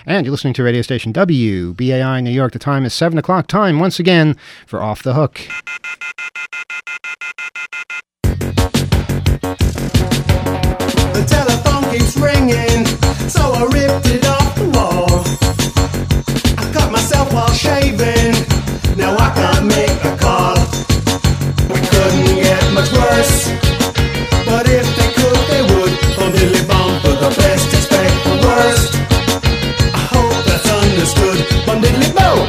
And you're listening to radio station WBAI New York. The time is 7 o'clock. Time once again for Off the Hook. The telephone keeps ringing, so I ripped it off the wall. I cut myself while shaving, now I can't make a call. We couldn't get much worse, but if they could, they would. Bum diddly bum, for the best expect the worst. I hope that's understood. Bum diddly bum.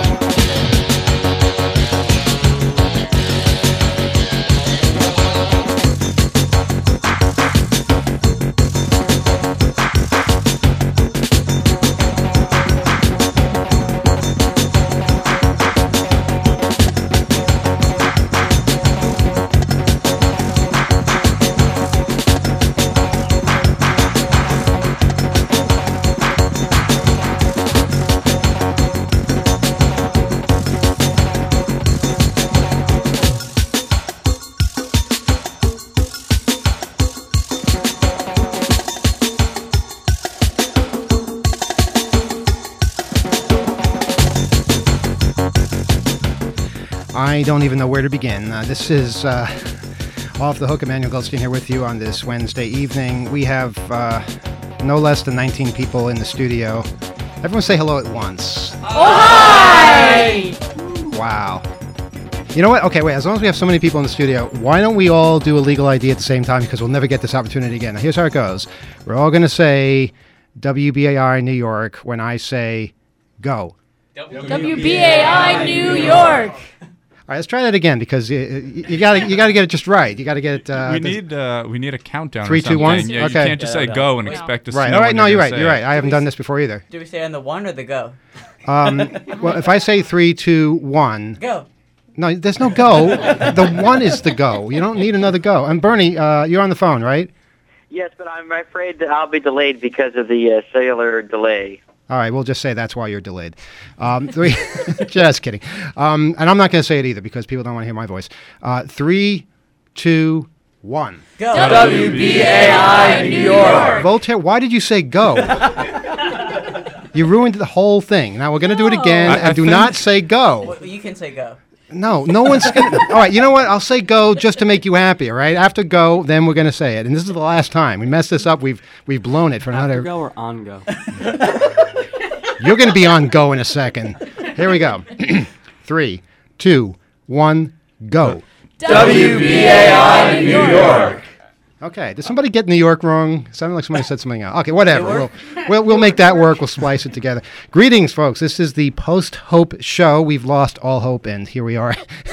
I don't even know where to begin. This is Off the Hook. Emmanuel Goldstein here with you on this Wednesday evening. We have no less than 19 people in the studio. Everyone say hello at once. Oh, hi! Wow. You know what? Okay, wait. As long as we have so many people in the studio, why don't we all do a legal ID at the same time? Because we'll never get this opportunity again. Now, here's how it goes. We're all going to say WBAI New York when I say go. WBAI New York. All right, let's try that again because you got to get it just right. You got to get it. We need a countdown. 3, 2, 1. Yeah, okay. You can't just say go and expect to see. Right. All right. No, you're right. You're right. I haven't done this before either. Do we say on the one or the go? Well, if I say 3, 2, 1. Go. No, there's no go. The one is the go. You don't need another go. And Bernie, you're on the phone, right? Yes, but I'm afraid that I'll be delayed because of the cellular delay. All right, we'll just say that's why you're delayed. Just kidding. And I'm not going to say it either because people don't want to hear my voice. 3, 2, 1. Go. WBAI New York. Voltaire, why did you say go? You ruined the whole thing. Now we're going to do it again, and do not say go. Well, you can say go. No one's going to. All right, you know what? I'll say go just to make you happy, all right? After go, then we're going to say it. And this is the last time. We messed this up. We've blown it for another. After go or on go? You're going to be on go in a second. Here we go. 3, 2, 1, go. WBAI New York. Okay. Did somebody get New York wrong? Sounded like somebody said something else. Okay, whatever. We'll make that work. We'll splice it together. Greetings, folks. This is the post-hope show. We've lost all hope, and here we are.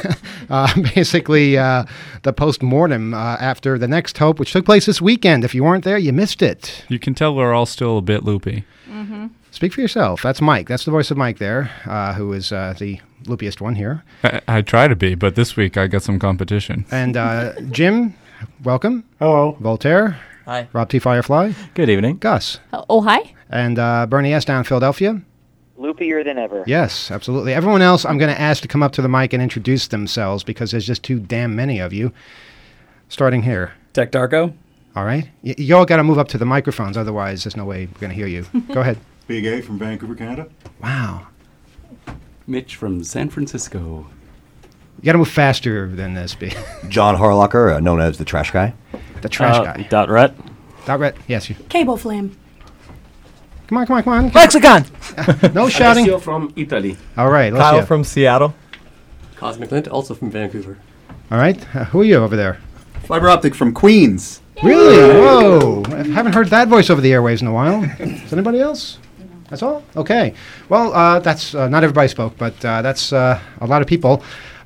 Basically, the post-mortem after the next hope, which took place this weekend. If you weren't there, you missed it. You can tell we're all still a bit loopy. Mm-hmm. Speak for yourself. That's Mike. That's the voice of Mike there, who is the loopiest one here. I try to be, but this week I got some competition. And Jim, welcome. Hello. Voltaire. Hi. Rob T. Firefly. Good evening. Gus. Oh, hi. And Bernie S. down in Philadelphia. Loopier than ever. Yes, absolutely. Everyone else, I'm going to ask to come up to the mic and introduce themselves because there's just too damn many of you. Starting here. Tech Darko. All right. You all got to move up to the microphones, otherwise there's no way we're going to hear you. Go ahead. Big A from Vancouver, Canada. Wow. Mitch from San Francisco. You got to move faster than this. John Harlocker, known as the Trash Guy. The Trash Guy. Dot Rhett. Dot Rhett. Yes. Cable Flame. Come on. Lexicon. No shouting. Alessio from Italy. All right. Kyle from Seattle. Cosmic Lint, also from Vancouver. All right. Who are you over there? Fiber Optic from Queens. Really? Whoa. I haven't heard that voice over the airwaves in a while. Is anybody else? That's all? Okay. Well, that's not everybody spoke, but that's a lot of people.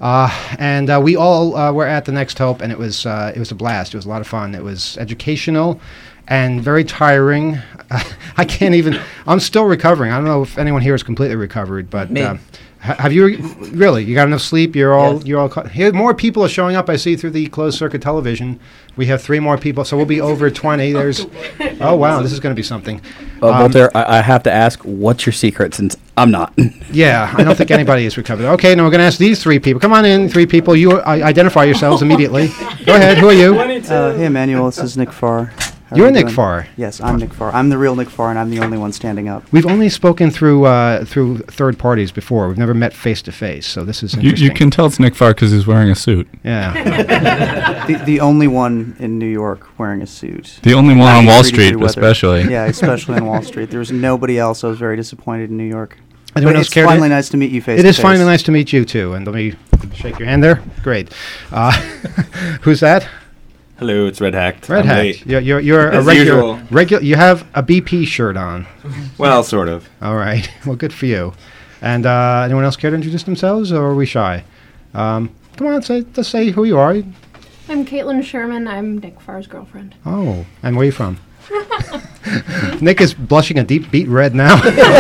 And we all were at the Next Hope, and it was a blast. It was a lot of fun. It was educational and very tiring. I can't even. I'm still recovering. I don't know if anyone here is completely recovered, but have you really? You got enough sleep? You're all. Here, more people are showing up. I see through the closed circuit television. We have 3 more people, so we'll be over 20. There's. Oh wow, this is going to be something. Voltaire, I have to ask, what's your secret? Since I'm not. Yeah, I don't think anybody is recovered. Okay, now we're going to ask these 3 people. Come on in, 3 people. You identify yourselves immediately. Go ahead. Who are you? Hey, Emmanuel. This is Nick Farr. How You're are you Nick doing? Farr. Yes, I'm Nick Farr. I'm the real Nick Farr, and I'm the only one standing up. We've only spoken through third parties before. We've never met face to face, so this is interesting. You can tell it's Nick Farr because he's wearing a suit. Yeah. The only one in New York wearing a suit. The only one on Wall 93 Street, degree weather. especially. Yeah, especially on Wall Street. There was nobody else. I was very disappointed in New York. Anyone But else it's care to- finally nice to meet you face It to is finally face. nice to meet you too. And let me shake your hand there. Great. Who's that? Hello, it's Red Hacked. Red I'm Hack. late. You're a As regular. usual. You have a BP shirt on. Well, sort of. All right. Well, good for you. And anyone else care to introduce themselves, or are we shy? Come on, let's say who you are. I'm Caitlin Sherman. I'm Nick Farr's girlfriend. Oh, and where are you from? Nick is blushing a deep beet red now.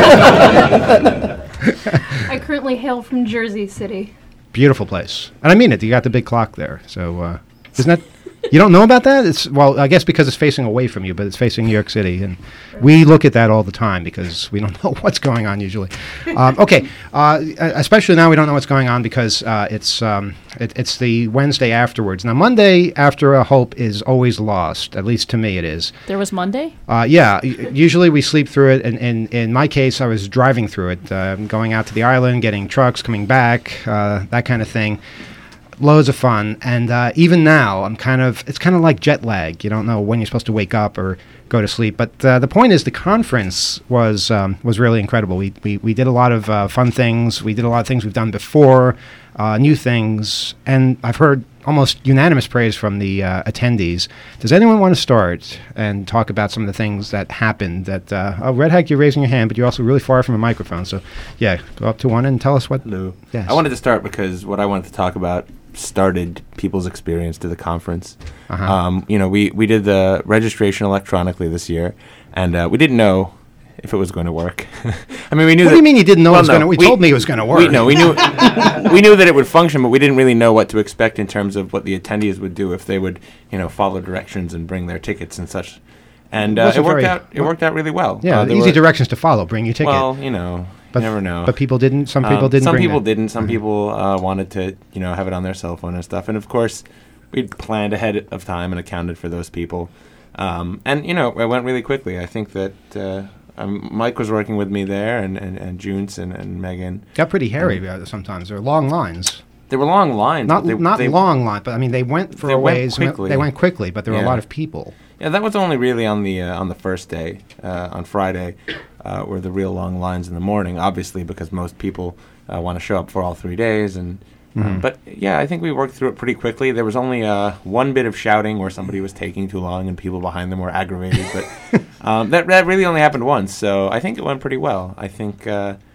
I currently hail from Jersey City. Beautiful place, and I mean it. You got the big clock there, so isn't that? You don't know about that? It's well, I guess because it's facing away from you, but it's facing New York City, and we look at that all the time because we don't know what's going on usually. Okay, especially now we don't know what's going on because it's the Wednesday afterwards. Now Monday after a hope is always lost. At least to me, it is. There was Monday? Yeah, usually we sleep through it, and in my case, I was driving through it, going out to the island, getting trucks, coming back, that kind of thing. Loads of fun, and even now, it's kind of like jet lag. You don't know when you're supposed to wake up or go to sleep. But the point is, the conference was really incredible. We did a lot of fun things. We did a lot of things we've done before, new things, and I've heard almost unanimous praise from the attendees. Does anyone want to start and talk about some of the things that happened? That Red Hack, you're raising your hand, but you're also really far from a microphone. So, yeah, go up to one and tell us what. Hello. Yes. I wanted to start because what I wanted to talk about started people's experience to the conference. We did the registration electronically this year, and we didn't know if it was going to work. I mean, we knew. What do you mean you didn't know it was going to? We told me it was going to work. We knew that it would function, but we didn't really know what to expect in terms of what the attendees would do if they would, follow directions and bring their tickets and such. And it worked out. It worked out really well. Yeah, easy directions to follow. Bring your ticket. Well, you never know. But people didn't. Some people didn't. Some bring people that. didn't. Some people wanted to, have it on their cell phone and stuff. And of course, we'd planned ahead of time and accounted for those people. And it went really quickly. I think that Mike was working with me there, and Junes and Megan. Got pretty hairy sometimes. There were long lines. There were long lines. Not long lines, but I mean they went for a ways. Quickly. They went quickly, but there were a lot of people. Yeah, that was only really on the first day, on Friday, were the real long lines in the morning. Obviously, because most people want to show up for all 3 days, and but yeah, I think we worked through it pretty quickly. There was only one bit of shouting where somebody was taking too long, and people behind them were aggravated. But that really only happened once, so I think it went pretty well. I think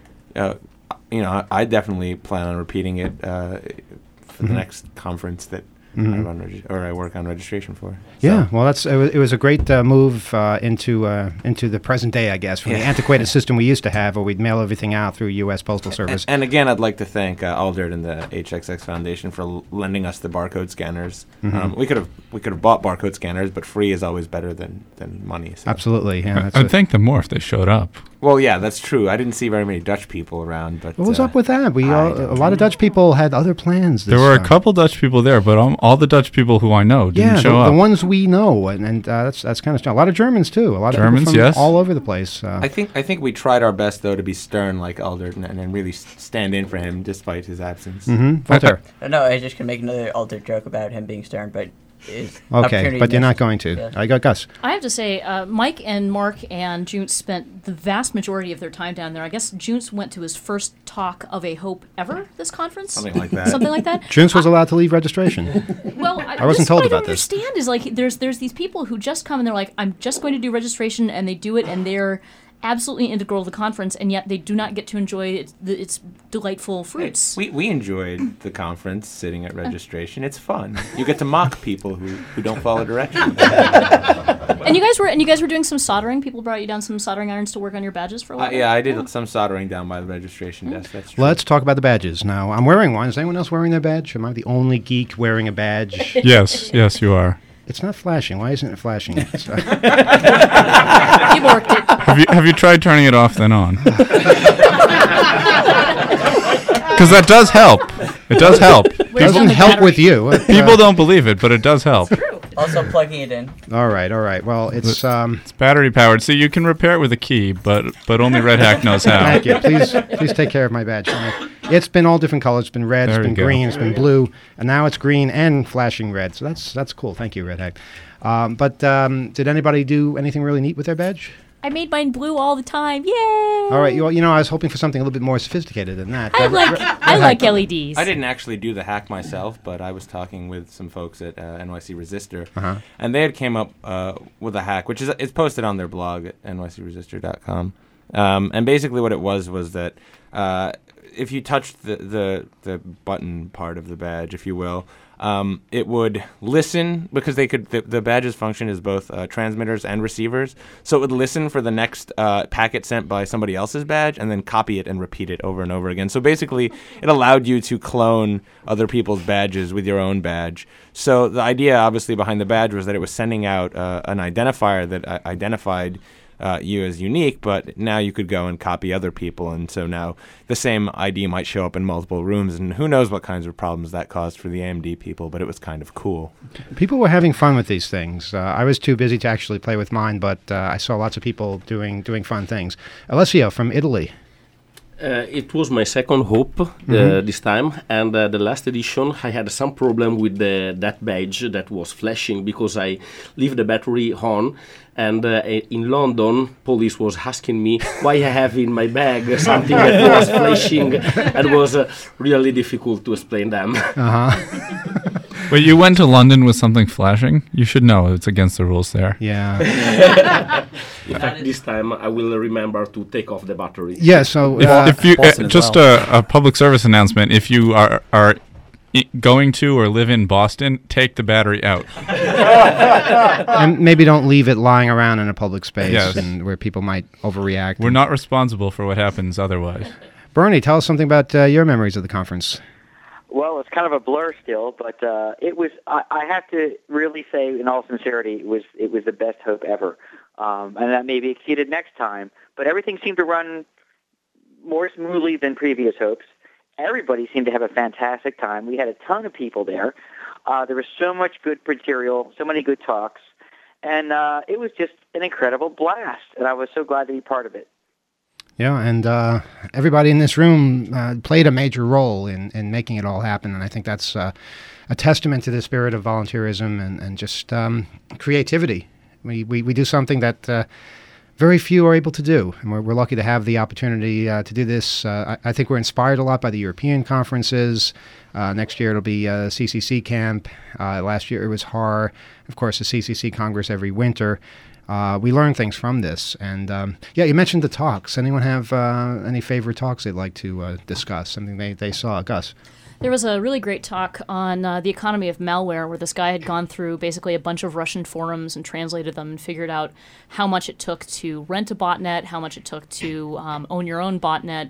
I definitely plan on repeating it for the next conference that I run I work on registration for. Yeah, well, it was a great move into the present day, I guess, from the antiquated system we used to have, where we'd mail everything out through U.S. Postal Service. And again, I'd like to thank Aldert and the HXX Foundation for lending us the barcode scanners. We could have bought barcode scanners, but free is always better than money. So. Absolutely, yeah. I'd thank them more if they showed up. Well, yeah, that's true. I didn't see very many Dutch people around, but what was up with that? A lot of Dutch people had other plans. There were a couple Dutch people there, but all the Dutch people who I know didn't show up. The ones we know, and that's kind of strange. A lot of Germans too. A lot of Germans, people from yes, all over the place. I think we tried our best though to be stern like Aldert and really stand in for him despite his absence. Walter. No, I just can make another Aldert joke about him being stern, but. Okay, but you're not going to. Yeah. I got Gus. I have to say, Mike and Mark and Junes spent the vast majority of their time down there. I guess Junes went to his first talk of a hope ever this conference. Something like that. Something like that. Junes was allowed to leave registration. Well, I wasn't told about this. What I don't understand is like there's these people who just come and they're like, I'm just going to do registration, and they do it, and they're absolutely integral to the conference, and yet they do not get to enjoy its delightful fruits. We enjoyed the conference sitting at registration. It's fun. You get to mock people who don't follow directions. And you guys were doing some soldering. People brought you down some soldering irons to work on your badges for a while. Yeah, I did some soldering down by the registration desk. That's true. Let's talk about the badges now. I'm wearing one. Is anyone else wearing their badge? Am I the only geek wearing a badge? Yes, you are. It's not flashing. Why isn't it flashing? You worked it. Have you tried turning it off then on? Because that does help. It does help. It doesn't help with you. People don't believe it, but it does help. A Also plugging it in. All right. Well, it's It's battery powered, so you can repair it with a key, but only Red Hack knows how. Thank you. Please take care of my badge for me. It's been all different colors. It's been red, There it's you been go. green, it's been blue, and now it's green and flashing red. So that's cool. Thank you, Red Hack. But did anybody do anything really neat with their badge? I made mine blue all the time. Yay! All right. You know, I was hoping for something a little bit more sophisticated than that. I like LEDs. I didn't actually do the hack myself, but I was talking with some folks at NYC Resistor, Uh-huh. and they had came up with a hack, which is it's posted on their blog at nycresistor.com. And basically, what it was that if you touched the button part of the badge, if you will, it would listen because the badge's function is both transmitters and receivers. So it would listen for the next packet sent by somebody else's badge and then copy it and repeat it over and over again. So basically, it allowed you to clone other people's badges with your own badge. So the idea, obviously, behind the badge was that it was sending out an identifier that identified you as unique, but now you could go and copy other people, and so now the same ID might show up in multiple rooms, and who knows what kinds of problems that caused for the AMD people, but it was kind of cool. People were having fun with these things. I was too busy to actually play with mine, but I saw lots of people doing fun things. Alessio from Italy. It was my second hope this time, and the last edition I had some problem with that badge that was flashing because I leave the battery on, and in London police was asking me why I have in my bag something that was flashing, and it was really difficult to explain them. Wait, you went to London with something flashing? You should know it's against the rules there. Yeah. In fact, this time I will remember to take off the battery. Yeah, so if you just a public service announcement: if you are going to or live in Boston, take the battery out. And maybe don't leave it lying around in a public space Yes. and where people might overreact. We're not responsible for what happens otherwise. Bernie, tell us something about your memories of the conference. Well, it's kind of a blur still, but it was. I have to really say, in all sincerity, it was the best Hope ever, and that may be exceeded next time. But everything seemed to run more smoothly than previous Hopes. Everybody seemed to have a fantastic time. We had a ton of people there. There was so much good material, so many good talks, and it was just an incredible blast. And I was so glad to be part of it. Yeah, and everybody in this room played a major role in making it all happen, and I think that's a testament to the spirit of volunteerism and just creativity. We do something that very few are able to do, and we're lucky to have the opportunity to do this. I think we're inspired a lot by the European conferences. Next year it'll be CCC Camp. Last year it was HAR. Of course, the CCC Congress every winter. We learn things from this. And, yeah, you mentioned the talks. Anyone have any favorite talks they'd like to discuss, something they saw? Gus? There was a really great talk on the economy of malware where this guy had gone through basically a bunch of Russian forums and translated them and figured out how much it took to rent a botnet, how much it took to own your own botnet,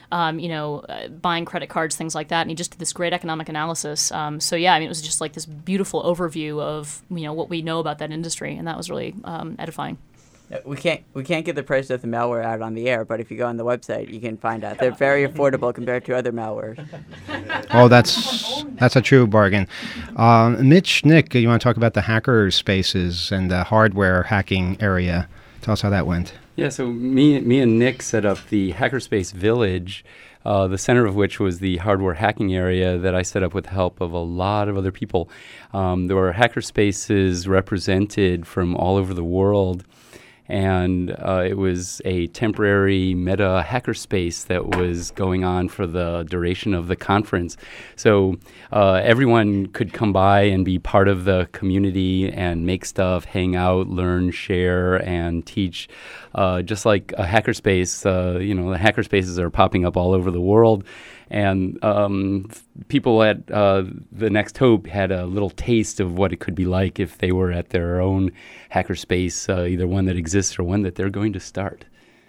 buying credit cards, things like that. And he just did this great economic analysis. So, yeah, I mean, it was just like this beautiful overview of, what we know about that industry. And that was really edifying. We can't get the price of the malware out on the air, but if you go on the website, you can find out they're very affordable compared to other malwares. Oh, that's a true bargain. Mitch, Nick, you want to talk about the hacker spaces and the hardware hacking area? Tell us how that went. Yeah, so me and Nick set up the Hackerspace Village, the center of which was the hardware hacking area that I set up with the help of a lot of other people. There were hackerspaces represented from all over the world. And it was a temporary meta hackerspace that was going on for the duration of the conference. So everyone could come by and be part of the community and make stuff, hang out, learn, share, and teach. Just like a hackerspace, the hackerspaces are popping up all over the world. And people at the Next Hope had a little taste of what it could be like if they were at their own hackerspace, either one that exists or one that they're going to start.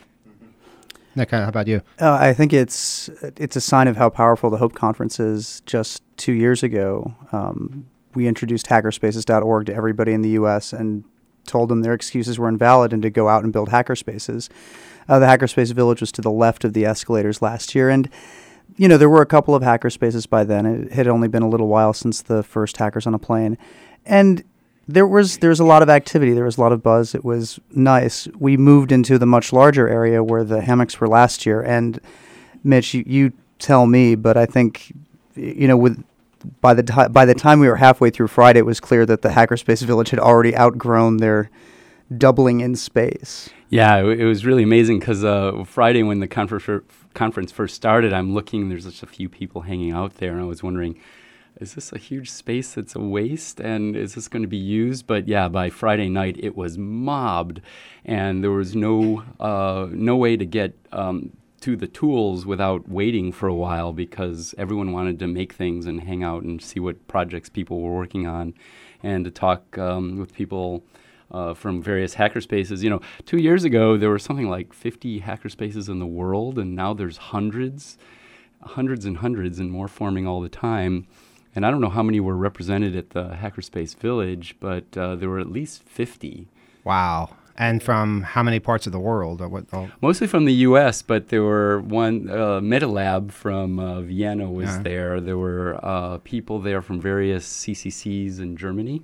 Nick, how about you? I think it's a sign of how powerful the Hope Conference is. Just 2 years ago, we introduced hackerspaces.org to everybody in the U.S. and told them their excuses were invalid and to go out and build hackerspaces. The Hackerspace Village was to the left of the escalators last year, and there were a couple of hackerspaces by then. It had only been a little while since the first Hackers on a Plane. And There was a lot of activity. There was a lot of buzz. It was nice. We moved into the much larger area where the hammocks were last year. And Mitch, you tell me, but I think, by the time we were halfway through Friday, it was clear that the Hackerspace Village had already outgrown their doubling in space. Yeah, it was really amazing because Friday when the conference first started, I'm looking, there's just a few people hanging out there, and I was wondering, is this a huge space that's a waste, and is this going to be used? But yeah, by Friday night, it was mobbed, and there was no way to get to the tools without waiting for a while because everyone wanted to make things and hang out and see what projects people were working on and to talk with people from various hackerspaces. 2 years ago, there were something like 50 hackerspaces in the world, and now there's hundreds and hundreds and more forming all the time. And I don't know how many were represented at the Hackerspace Village, but there were at least 50. Wow. And from how many parts of the world? Or what? Oh. Mostly from the U.S., but there were MetaLab from Vienna was there. There were people there from various CCCs in Germany.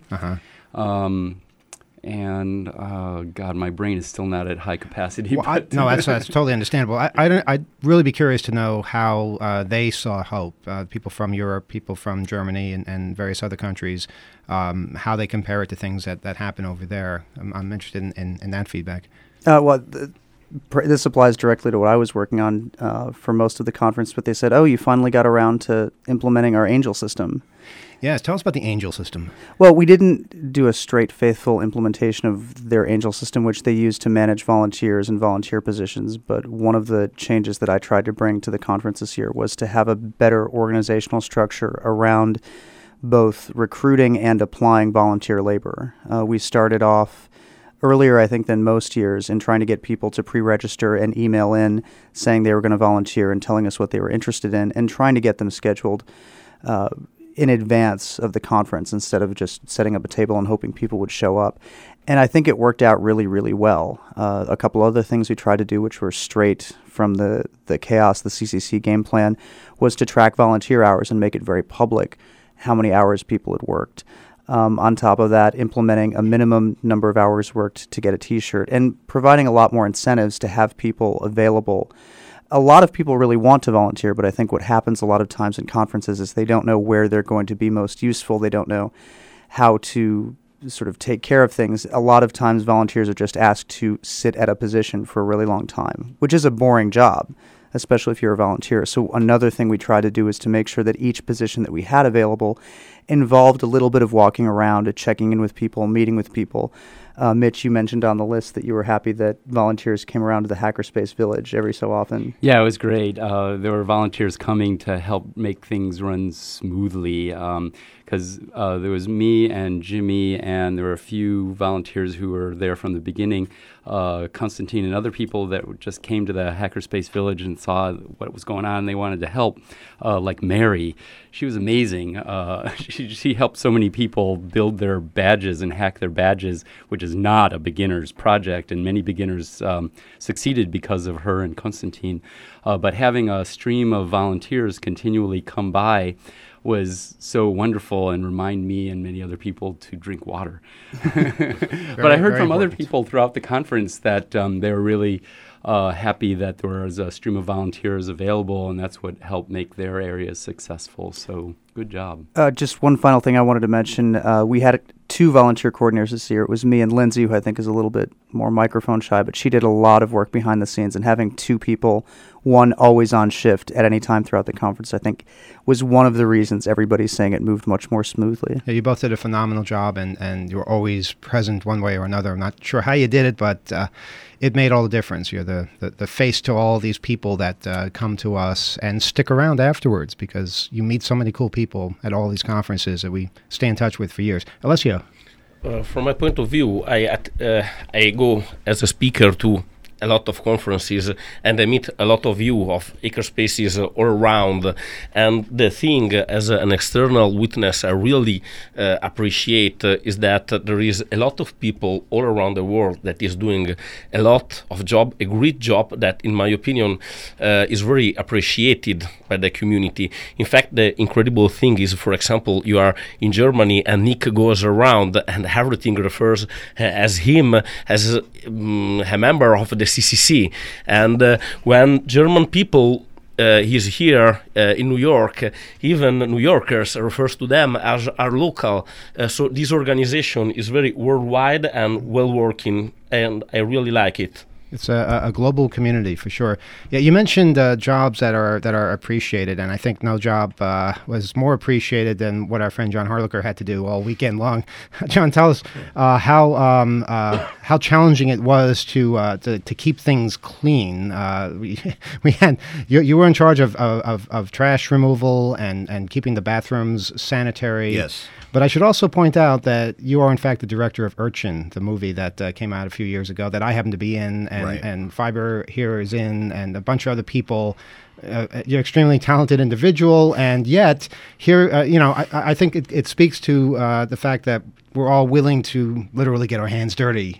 And God, my brain is still not at high capacity. Well, no, that's totally understandable. I'd really be curious to know how they saw Hope. People from Europe, people from Germany, and various other countries. How they compare it to things that happen over there. I'm interested in that feedback. This applies directly to what I was working on for most of the conference. But they said, "Oh, you finally got around to implementing our Angel system." Yes, tell us about the Angel system. Well, we didn't do a straight, faithful implementation of their Angel system, which they use to manage volunteers and volunteer positions. But one of the changes that I tried to bring to the conference this year was to have a better organizational structure around both recruiting and applying volunteer labor. We started off earlier, I think, than most years in trying to get people to pre-register and email in saying they were going to volunteer and telling us what they were interested in and trying to get them scheduled in advance of the conference instead of just setting up a table and hoping people would show up. And I think it worked out really, really well. A couple other things we tried to do, which were straight from the Chaos, the CCC game plan, was to track volunteer hours and make it very public how many hours people had worked. On top of that, implementing a minimum number of hours worked to get a T-shirt and providing a lot more incentives to have people available. A lot of people really want to volunteer, but I think what happens a lot of times in conferences is they don't know where they're going to be most useful. They don't know how to sort of take care of things. A lot of times volunteers are just asked to sit at a position for a really long time, which is a boring job, especially if you're a volunteer. So another thing we tried to do is to make sure that each position that we had available involved a little bit of walking around, checking in with people, meeting with people. Mitch, you mentioned on the list that you were happy that volunteers came around to the Hackerspace Village every so often. Yeah, it was great. There were volunteers coming to help make things run smoothly because there was me and Jimmy, and there were a few volunteers who were there from the beginning, Konstantin and other people that just came to the Hackerspace Village and saw what was going on, and they wanted to help, like Mary. She was amazing. She helped so many people build their badges and hack their badges, which is not a beginner's project, and many beginners succeeded because of her and Konstantin. But having a stream of volunteers continually come by was so wonderful and remind me and many other people to drink water. But I heard from other people throughout the conference that they were really happy that there was a stream of volunteers available, and that's what helped make their areas successful. So good job. Just one final thing I wanted to mention. We had 2 volunteer coordinators this year. It was me and Lindsay, who I think is a little bit more microphone shy, but she did a lot of work behind the scenes, and having 2 people, one always on shift at any time throughout the conference, I think was one of the reasons everybody's saying it moved much more smoothly. Yeah, you both did a phenomenal job, and you were always present one way or another. I'm not sure how you did it, but it made all the difference. You're the face to all these people that come to us and stick around afterwards, because you meet so many cool people at all these conferences that we stay in touch with for years. Alessio? From my point of view, I go as a speaker to a lot of conferences, and I meet a lot of you of hackerspaces all around. And the thing, as an external witness, I really appreciate is that there is a lot of people all around the world that is doing a lot of job, a great job that, in my opinion, is very appreciated by the community. In fact, the incredible thing is, for example, you are in Germany and Nick goes around and everything refers as him as a member of the CCC. And when German people he's here in New York, even New Yorkers refers to them as our local. So this organization is very worldwide and well working, and I really like it. It's a global community for sure. Yeah, you mentioned jobs that are appreciated, and I think no job was more appreciated than what our friend John Harlacher had to do all weekend long. John, tell us how challenging it was to keep things clean. We had you were in charge of trash removal and keeping the bathrooms sanitary. Yes. But I should also point out that you are, in fact, the director of Urchin, the movie that came out a few years ago that I happen to be in, and Fiber here is in, and a bunch of other people. You're an extremely talented individual, and yet here, I think it speaks to the fact that we're all willing to literally get our hands dirty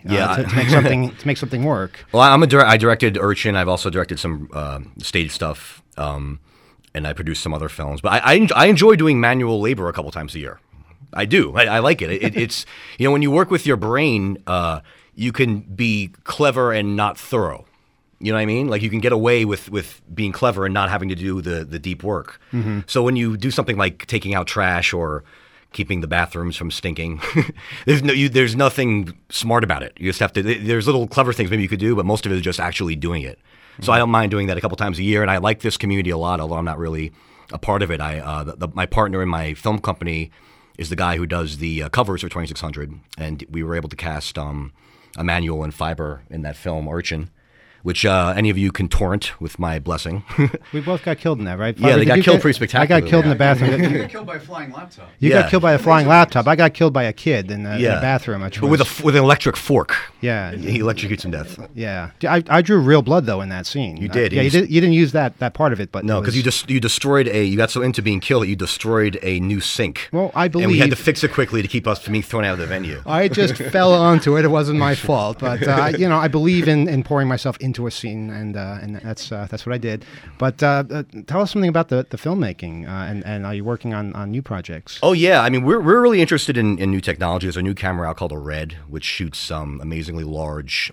to make something work. Well, I directed Urchin. I've also directed some stage stuff, and I produced some other films. But I enjoy doing manual labor a couple times a year. I do. I like it. It's when you work with your brain, you can be clever and not thorough. You know what I mean? Like you can get away with being clever and not having to do the deep work. Mm-hmm. So when you do something like taking out trash or keeping the bathrooms from stinking, there's nothing smart about it. You just have to. There's little clever things maybe you could do, but most of it is just actually doing it. So I don't mind doing that a couple times a year, and I like this community a lot, although I'm not really a part of it. My partner in my film company is the guy who does the covers for 2600, and we were able to cast Emmanuel and Fiber in that film, Urchin, which any of you can torrent with my blessing. We both got killed in that, right? Yeah, they got killed pretty spectacularly. I got killed in the bathroom. You got killed by a flying laptop. You got killed by a flying laptop. I got killed by a kid in the bathroom. But with an electric fork. Yeah. He electrocutes him to death. Yeah. I drew real blood, though, in that scene. You did. You didn't use that part of it. But no, because you destroyed you got so into being killed that you destroyed a new sink. Well, I believe. And we had to fix it quickly to keep us from being thrown out of the venue. I just fell onto it. It wasn't my fault. But, I believe in pouring myself into a scene, and that's what I did. But tell us something about the filmmaking, and are you working on new projects? Oh yeah, I mean we're really interested in new technology. There's a new camera out called a RED, which shoots some amazingly large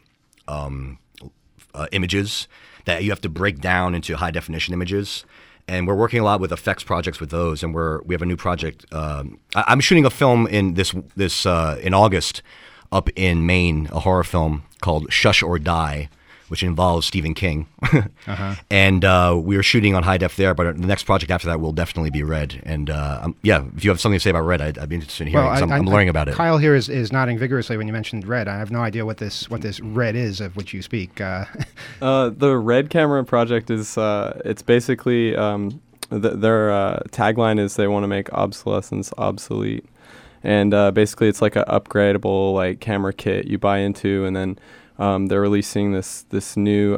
images that you have to break down into high definition images. And we're working a lot with effects projects with those. And we have a new project. I'm shooting a film in this in August up in Maine, a horror film called Shush or Die, which involves Stephen King. And we are shooting on high def there, but the next project after that will definitely be RED. And if you have something to say about RED, I'd be interested in hearing. I'm learning about it. Kyle here is nodding vigorously when you mentioned RED. I have no idea what this RED is of which you speak. The RED camera project is it's basically their tagline is they want to make obsolescence obsolete. And basically it's like an upgradable camera kit you buy into, and then they're releasing this new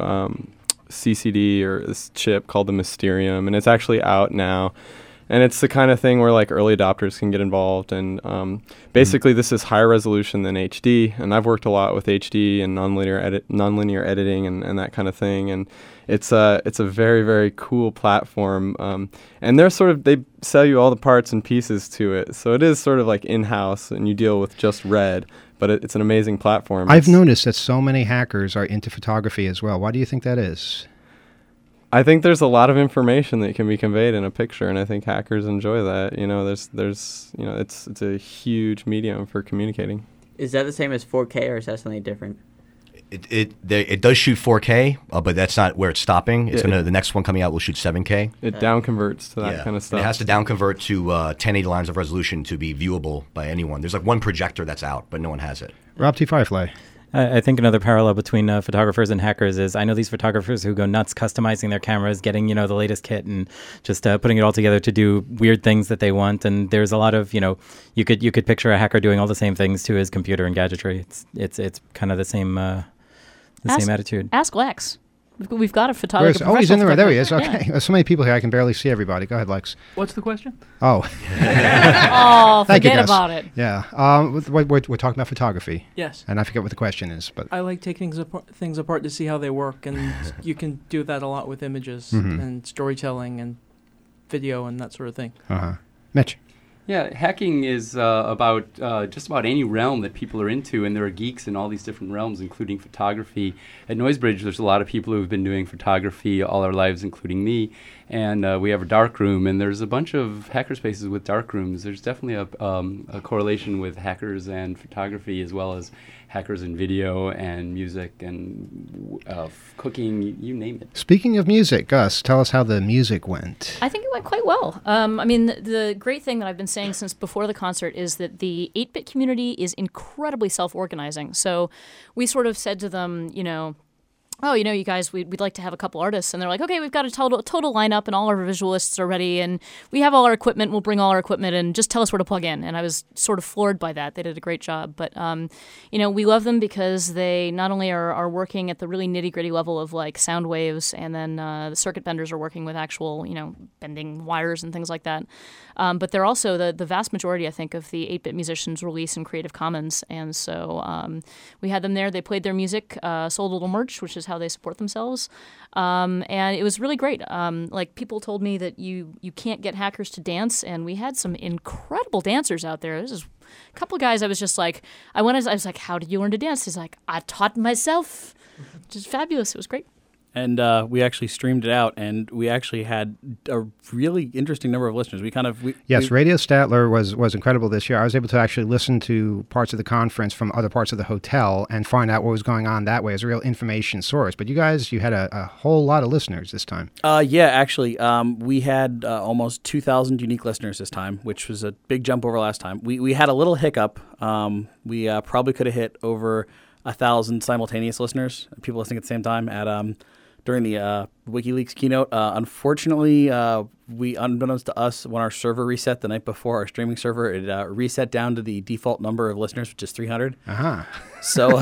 CCD or this chip called the Mysterium, and it's actually out now. And it's the kind of thing where early adopters can get involved. And basically this is higher resolution than HD. And I've worked a lot with HD and nonlinear editing and that kind of thing. And it's a very, very cool platform. And they sell you all the parts and pieces to it. So it is sort of like in-house, and you deal with just RED. But it's an amazing platform. I've noticed that so many hackers are into photography as well. Why do you think that is? I think there's a lot of information that can be conveyed in a picture, and I think hackers enjoy that. It's a huge medium for communicating. Is that the same as 4K, or is that something different? It does shoot 4K, but that's not where it's stopping. The next one coming out will shoot 7K. It down converts to that kind of stuff. And it has to down convert to 1080 lines of resolution to be viewable by anyone. There's one projector that's out, but no one has it. Rob T. Firefly. I think another parallel between photographers and hackers is I know these photographers who go nuts customizing their cameras, getting, the latest kit and just putting it all together to do weird things that they want. And there's a lot of, you could picture a hacker doing all the same things to his computer and gadgetry. It's kind of the same the same attitude. Ask Lex. We've got a photographer. Oh, he's in there. There he is. Yeah. Okay. There's so many people here, I can barely see everybody. Go ahead, Lex. What's the question? Oh. Oh, Thank you, forget Gus. about it. Yeah. We're talking about photography. Yes. And I forget what the question is, but I like taking things apart to see how they work, and you can do that a lot with images Mhm. and storytelling and video and that sort of thing. Mitch. Yeah, hacking is about just about any realm that people are into, and there are geeks in all these different realms, including photography. At Noisebridge, there's a lot of people who've been doing photography all our lives, including me, and we have a dark room, and there's a bunch of hackerspaces with dark rooms. There's definitely a correlation with hackers and photography, as well as hackers in video and music and cooking, you name it. Speaking of music, Gus, tell us how the music went. I think it went quite well. I mean, the great thing that I've been saying since before the concert is that the 8-bit community is incredibly self-organizing. So we sort of said to them, oh, you guys, we'd like to have a couple artists. And they're like, okay, we've got a total lineup and all our visualists are ready and we have all our equipment. We'll bring all our equipment and just tell us where to plug in. And I was sort of floored by that. They did a great job. But, we love them because they not only are working at the really nitty-gritty level of like sound waves, and then the circuit benders are working with actual, bending wires and things like that. But they're also the vast majority, I think, of the 8-bit musicians release in Creative Commons. And so we had them there. They played their music, sold a little merch, which is how they support themselves. And it was really great. Like people told me that you can't get hackers to dance, and we had some incredible dancers out there. This is a couple of guys. I was just like, I was like, how did you learn to dance? He's like, I taught myself. Just fabulous. It was great. And we actually streamed it out, and we actually had a really interesting number of listeners. Yes, Radio Statler was incredible this year. I was able to actually listen to parts of the conference from other parts of the hotel and find out what was going on that way as a real information source. But you guys, you had a whole lot of listeners this time. Yeah, actually, we had almost 2,000 unique listeners this time, which was a big jump over last time. We had a little hiccup. We probably could have hit over 1,000 simultaneous listeners, people listening at the same time during the WikiLeaks keynote. Unfortunately, unbeknownst to us, when our server reset the night before, our streaming server, it reset down to the default number of listeners, which is 300. So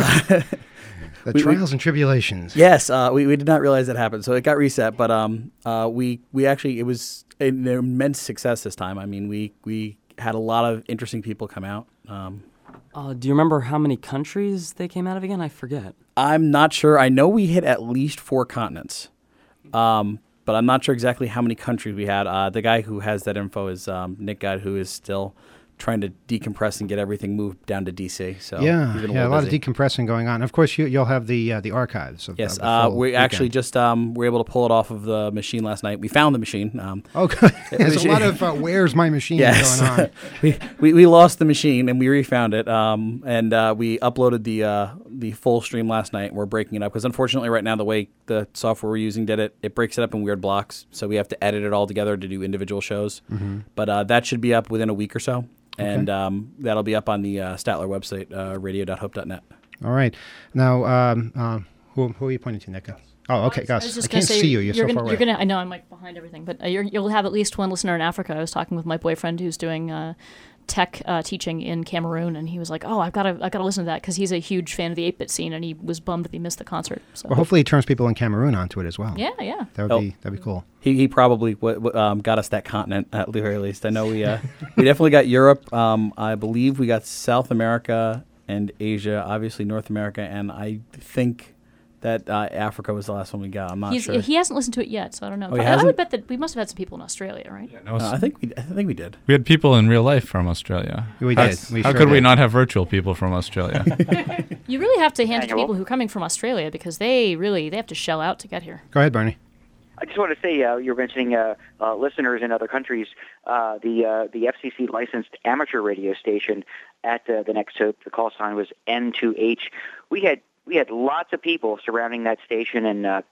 the trials and tribulations. Yes, we did not realize that happened. So it got reset, but we actually, it was an immense success this time. I mean, we had a lot of interesting people come out. Do you remember how many countries they came out of again? I forget. I'm not sure. I know we hit at least 4 continents, but I'm not sure exactly how many countries we had. The guy who has that info is Nick Guide, who is still trying to decompress and get everything moved down to DC. So yeah, he's been a lot busy. of decompressing going on. Of course, you'll have the archives. Yes, of the full we actually weekend. just were able to pull it off of the machine last night. We found the machine. Oh, good. There's a lot of where's my machine going on. we lost the machine and we refound it, and we uploaded the full stream last night. We're breaking it up because unfortunately right now the way the software we're using did it breaks it up in weird blocks, so we have to edit it all together to do individual shows. Mhm. But that should be up within a week or so. Okay. And that'll be up on the Statler website, radio.hope.net. All right. Now, who are you pointing to, Nick? Oh, okay, Gus. I can't see you. You're so far away. I know I'm like behind everything, but you'll have at least one listener in Africa. I was talking with my boyfriend who's doing tech teaching in Cameroon, and he was like, "Oh, I gotta listen to that," because he's a huge fan of the 8-bit scene, and he was bummed that he missed the concert. So. Well, hopefully, he turns people in Cameroon onto it as well. Yeah. That'd be cool. He probably got us that continent at the very least. I know we definitely got Europe. I believe we got South America and Asia, obviously North America, and I think that Africa was the last one we got. I'm not sure. He hasn't listened to it yet, so I don't know. Oh, But I would bet that we must have had some people in Australia, right? Yeah, no, I think we did. We had people in real life from Australia. We did. How could we not have virtual people from Australia? You really have to hand it to people who are coming from Australia because they have to shell out to get here. Go ahead, Barney. I just want to say, you're mentioning listeners in other countries. The FCC licensed amateur radio station at the Next Hope, the call sign was N2H. We had lots of people surrounding that station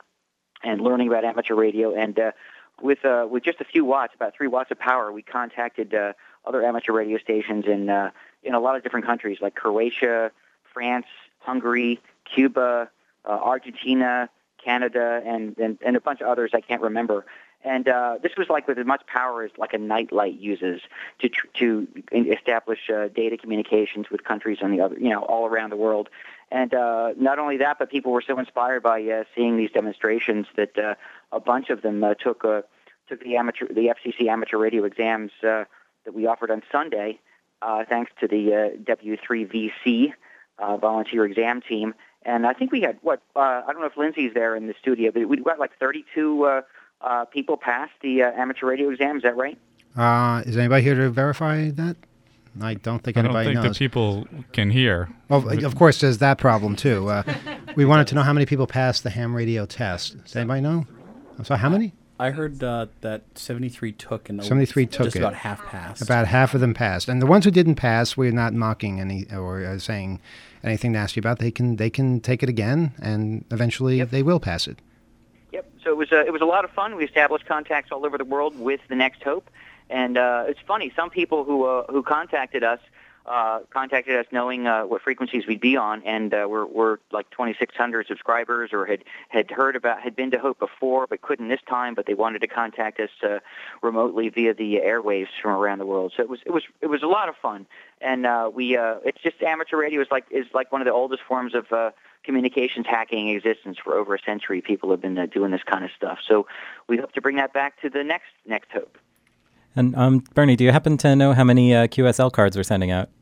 and learning about amateur radio. And with just a few watts, about 3 watts of power, we contacted other amateur radio stations in a lot of different countries like Croatia, France, Hungary, Cuba, Argentina, Canada, and a bunch of others I can't remember. And this was like with as much power as like a nightlight uses to establish data communications with countries on the other, all around the world. And not only that, but people were so inspired by seeing these demonstrations that a bunch of them took the FCC amateur radio exams that we offered on Sunday, thanks to the W3VC volunteer exam team. And I think we had, I don't know if Lindsay's there in the studio, but we've got like 32 people pass the amateur radio exam. Is that right? Is anybody here to verify that? I don't think anybody knows. I don't think the people can hear. Well, of course, there's that problem, too. We wanted to know how many people passed the ham radio test. Does anybody know? I'm sorry, how many? I heard that 73 took, and 73 took just it. about half passed. About half of them passed. And the ones who didn't pass, we're not mocking any or saying anything nasty about. They can take it again, and eventually they will pass it. Yep. So it was a lot of fun. We established contacts all over the world with the Next Hope, and it's funny. Some people who contacted us knowing what frequencies we'd be on, and we're like 2,600 subscribers, or had been to Hope before but couldn't this time, but they wanted to contact us remotely via the airwaves from around the world. So it was a lot of fun, and it's just amateur radio is like one of the oldest forms of communications hacking in existence. For over a century. People have been doing this kind of stuff. So we hope to bring that back to the next Hope. And Bernie, do you happen to know how many QSL cards we're sending out?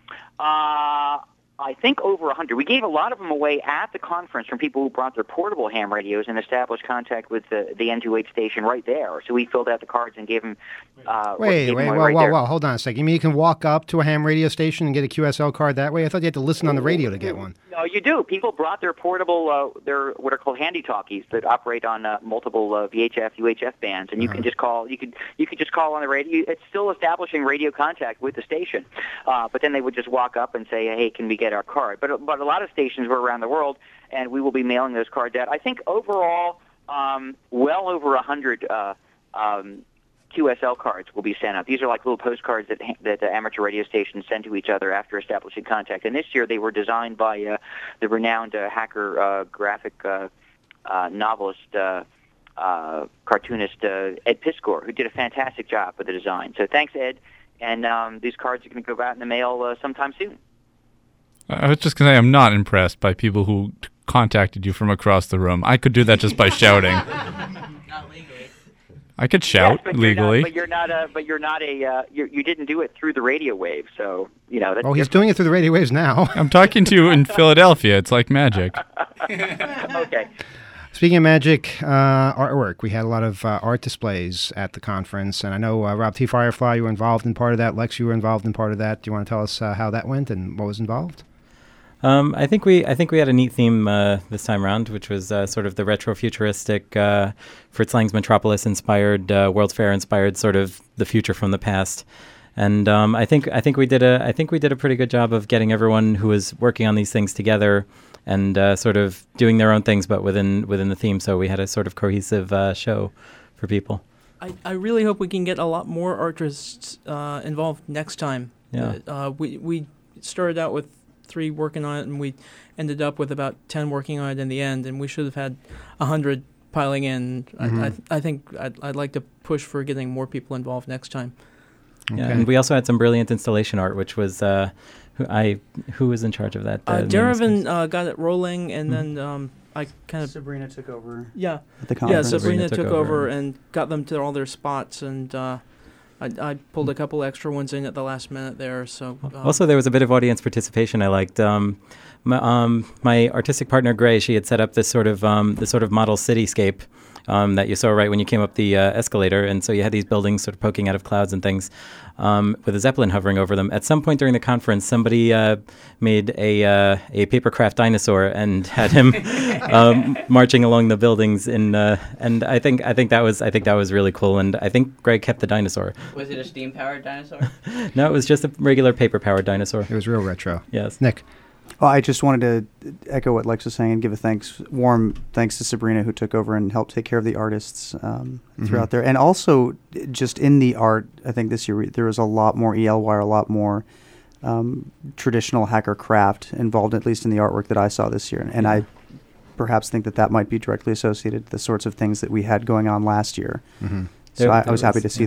I think over 100. We gave a lot of them away at the conference from people who brought their portable ham radios and established contact with the N28 station right there. So we filled out the cards and gave them. Whoa, hold on a second. You mean you can walk up to a ham radio station and get a QSL card that way? I thought you had to listen on the radio to get one. No, you do. People brought their portable, their what are called handy talkies that operate on multiple VHF, UHF bands, and you can just call. You could just call on the radio. It's still establishing radio contact with the station, but then they would just walk up and say, "Hey, can we get our card?" But a lot of stations were around the world, and we will be mailing those cards out. I think overall, well over 100 QSL cards will be sent out. These are like little postcards that the amateur radio stations send to each other after establishing contact. And this year they were designed by the renowned hacker, graphic novelist, cartoonist Ed Piskor, who did a fantastic job with the design. So thanks, Ed. And these cards are going to go out in the mail sometime soon. I was just going to say, I'm not impressed by people who contacted you from across the room. I could do that just by shouting. Not legally. I could shout legally. You didn't do it through the radio wave, so That's he's doing it through the radio waves now. I'm talking to you in Philadelphia. It's like magic. Okay. Speaking of magic, artwork, we had a lot of art displays at the conference, and I know Rob T. Firefly, you were involved in part of that. Lex, you were involved in part of that. Do you want to tell us how that went and what was involved? I think we had a neat theme this time around, which was sort of the retro-futuristic, Fritz Lang's Metropolis-inspired, World's Fair-inspired sort of the future from the past. And I think we did a pretty good job of getting everyone who was working on these things together and sort of doing their own things, but within the theme. So we had a sort of cohesive show for people. I really hope we can get a lot more artists involved next time. Yeah. We started out with 3 working on it, and we ended up with about 10 working on it in the end, and we should have had 100 piling in. Mm-hmm. I think I'd like to push for getting more people involved next time. Okay. Yeah, and we also had some brilliant installation art, which was who was in charge of that? Darevin got it rolling, and then I kind of Sabrina took over. Yeah, at the conference. Yeah, Sabrina took over and got them to all their spots, and I pulled a couple extra ones in at the last minute there. So also there was a bit of audience participation. I liked my artistic partner Gray. She had set up this sort of model cityscape that you saw right when you came up the escalator, and so you had these buildings sort of poking out of clouds and things with a Zeppelin hovering over them. At some point during the conference, somebody made a papercraft dinosaur and had him marching along the buildings and I think that was really cool, and I think Greg kept the dinosaur. Was it a steam-powered dinosaur? No, it was just a regular paper-powered dinosaur. It was real retro. Yes. Nick? Well, I just wanted to echo what Lex was saying and give a warm thanks to Sabrina, who took over and helped take care of the artists throughout there. And also, just in the art, I think this year there was a lot more EL wire, a lot more traditional hacker craft involved, at least in the artwork that I saw this year. And I perhaps think that might be directly associated with the sorts of things that we had going on last year. Mm-hmm. So I was happy to see that.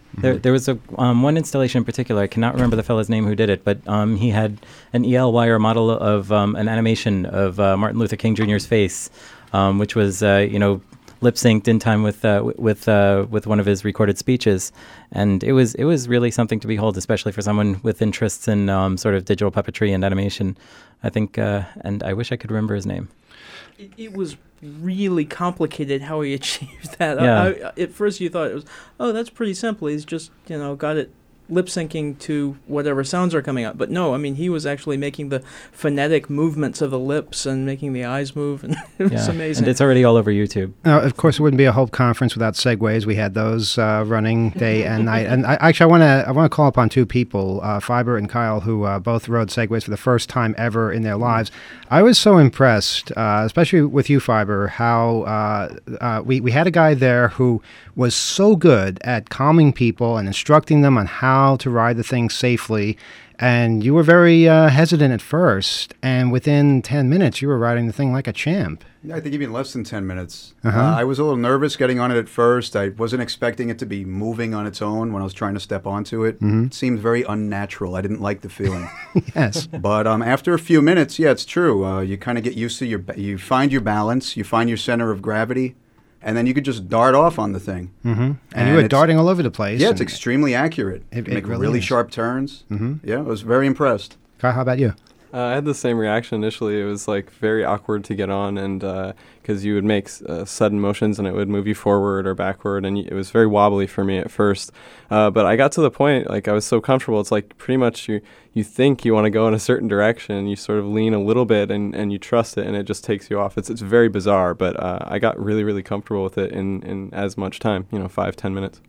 There was a one installation in particular. I cannot remember the fellow's name who did it, but he had an EL wire model of an animation of Martin Luther King Jr.'s face, which was lip synced in time with one of his recorded speeches, and it was really something to behold, especially for someone with interests in sort of digital puppetry and animation. I think, and I wish I could remember his name. It was really complicated how he achieved that. Yeah. At first you thought it was, that's pretty simple. He's just, got it lip syncing to whatever sounds are coming out. But no, I mean, he was actually making the phonetic movements of the lips and making the eyes move, and it was amazing. And it's already all over YouTube. Of course, it wouldn't be a Hope conference without segways. We had those running day and night. And I want to call upon two people, Fiber and Kyle, who both rode segways for the first time ever in their lives. I was so impressed, especially with you, Fiber, how we had a guy there who was so good at calming people and instructing them on how to ride the thing safely. And you were very hesitant at first, and within 10 minutes, you were riding the thing like a champ. Yeah, I think even less than 10 minutes. Uh-huh. I was a little nervous getting on it at first. I wasn't expecting it to be moving on its own when I was trying to step onto it. Mhm. It seemed very unnatural. I didn't like the feeling. Yes. But after a few minutes, yeah, it's true. You kind of get used to you find your balance, you find your center of gravity, and then you could just dart off on the thing. Mm-hmm. And you were darting all over the place. Yeah, it's extremely accurate. It Make really really is. sharp turns. Mm-hmm. Yeah, I was very impressed. Kyle, how about you? I had the same reaction initially. It was like very awkward to get on, and because you would make sudden motions and it would move you forward or backward, and it was very wobbly for me at first. But I got to the point, like I was so comfortable. It's like pretty much you think you want to go in a certain direction, you sort of lean a little bit, and you trust it, and it just takes you off. It's very bizarre, but I got really, really comfortable with it in as much time, 5-10 minutes.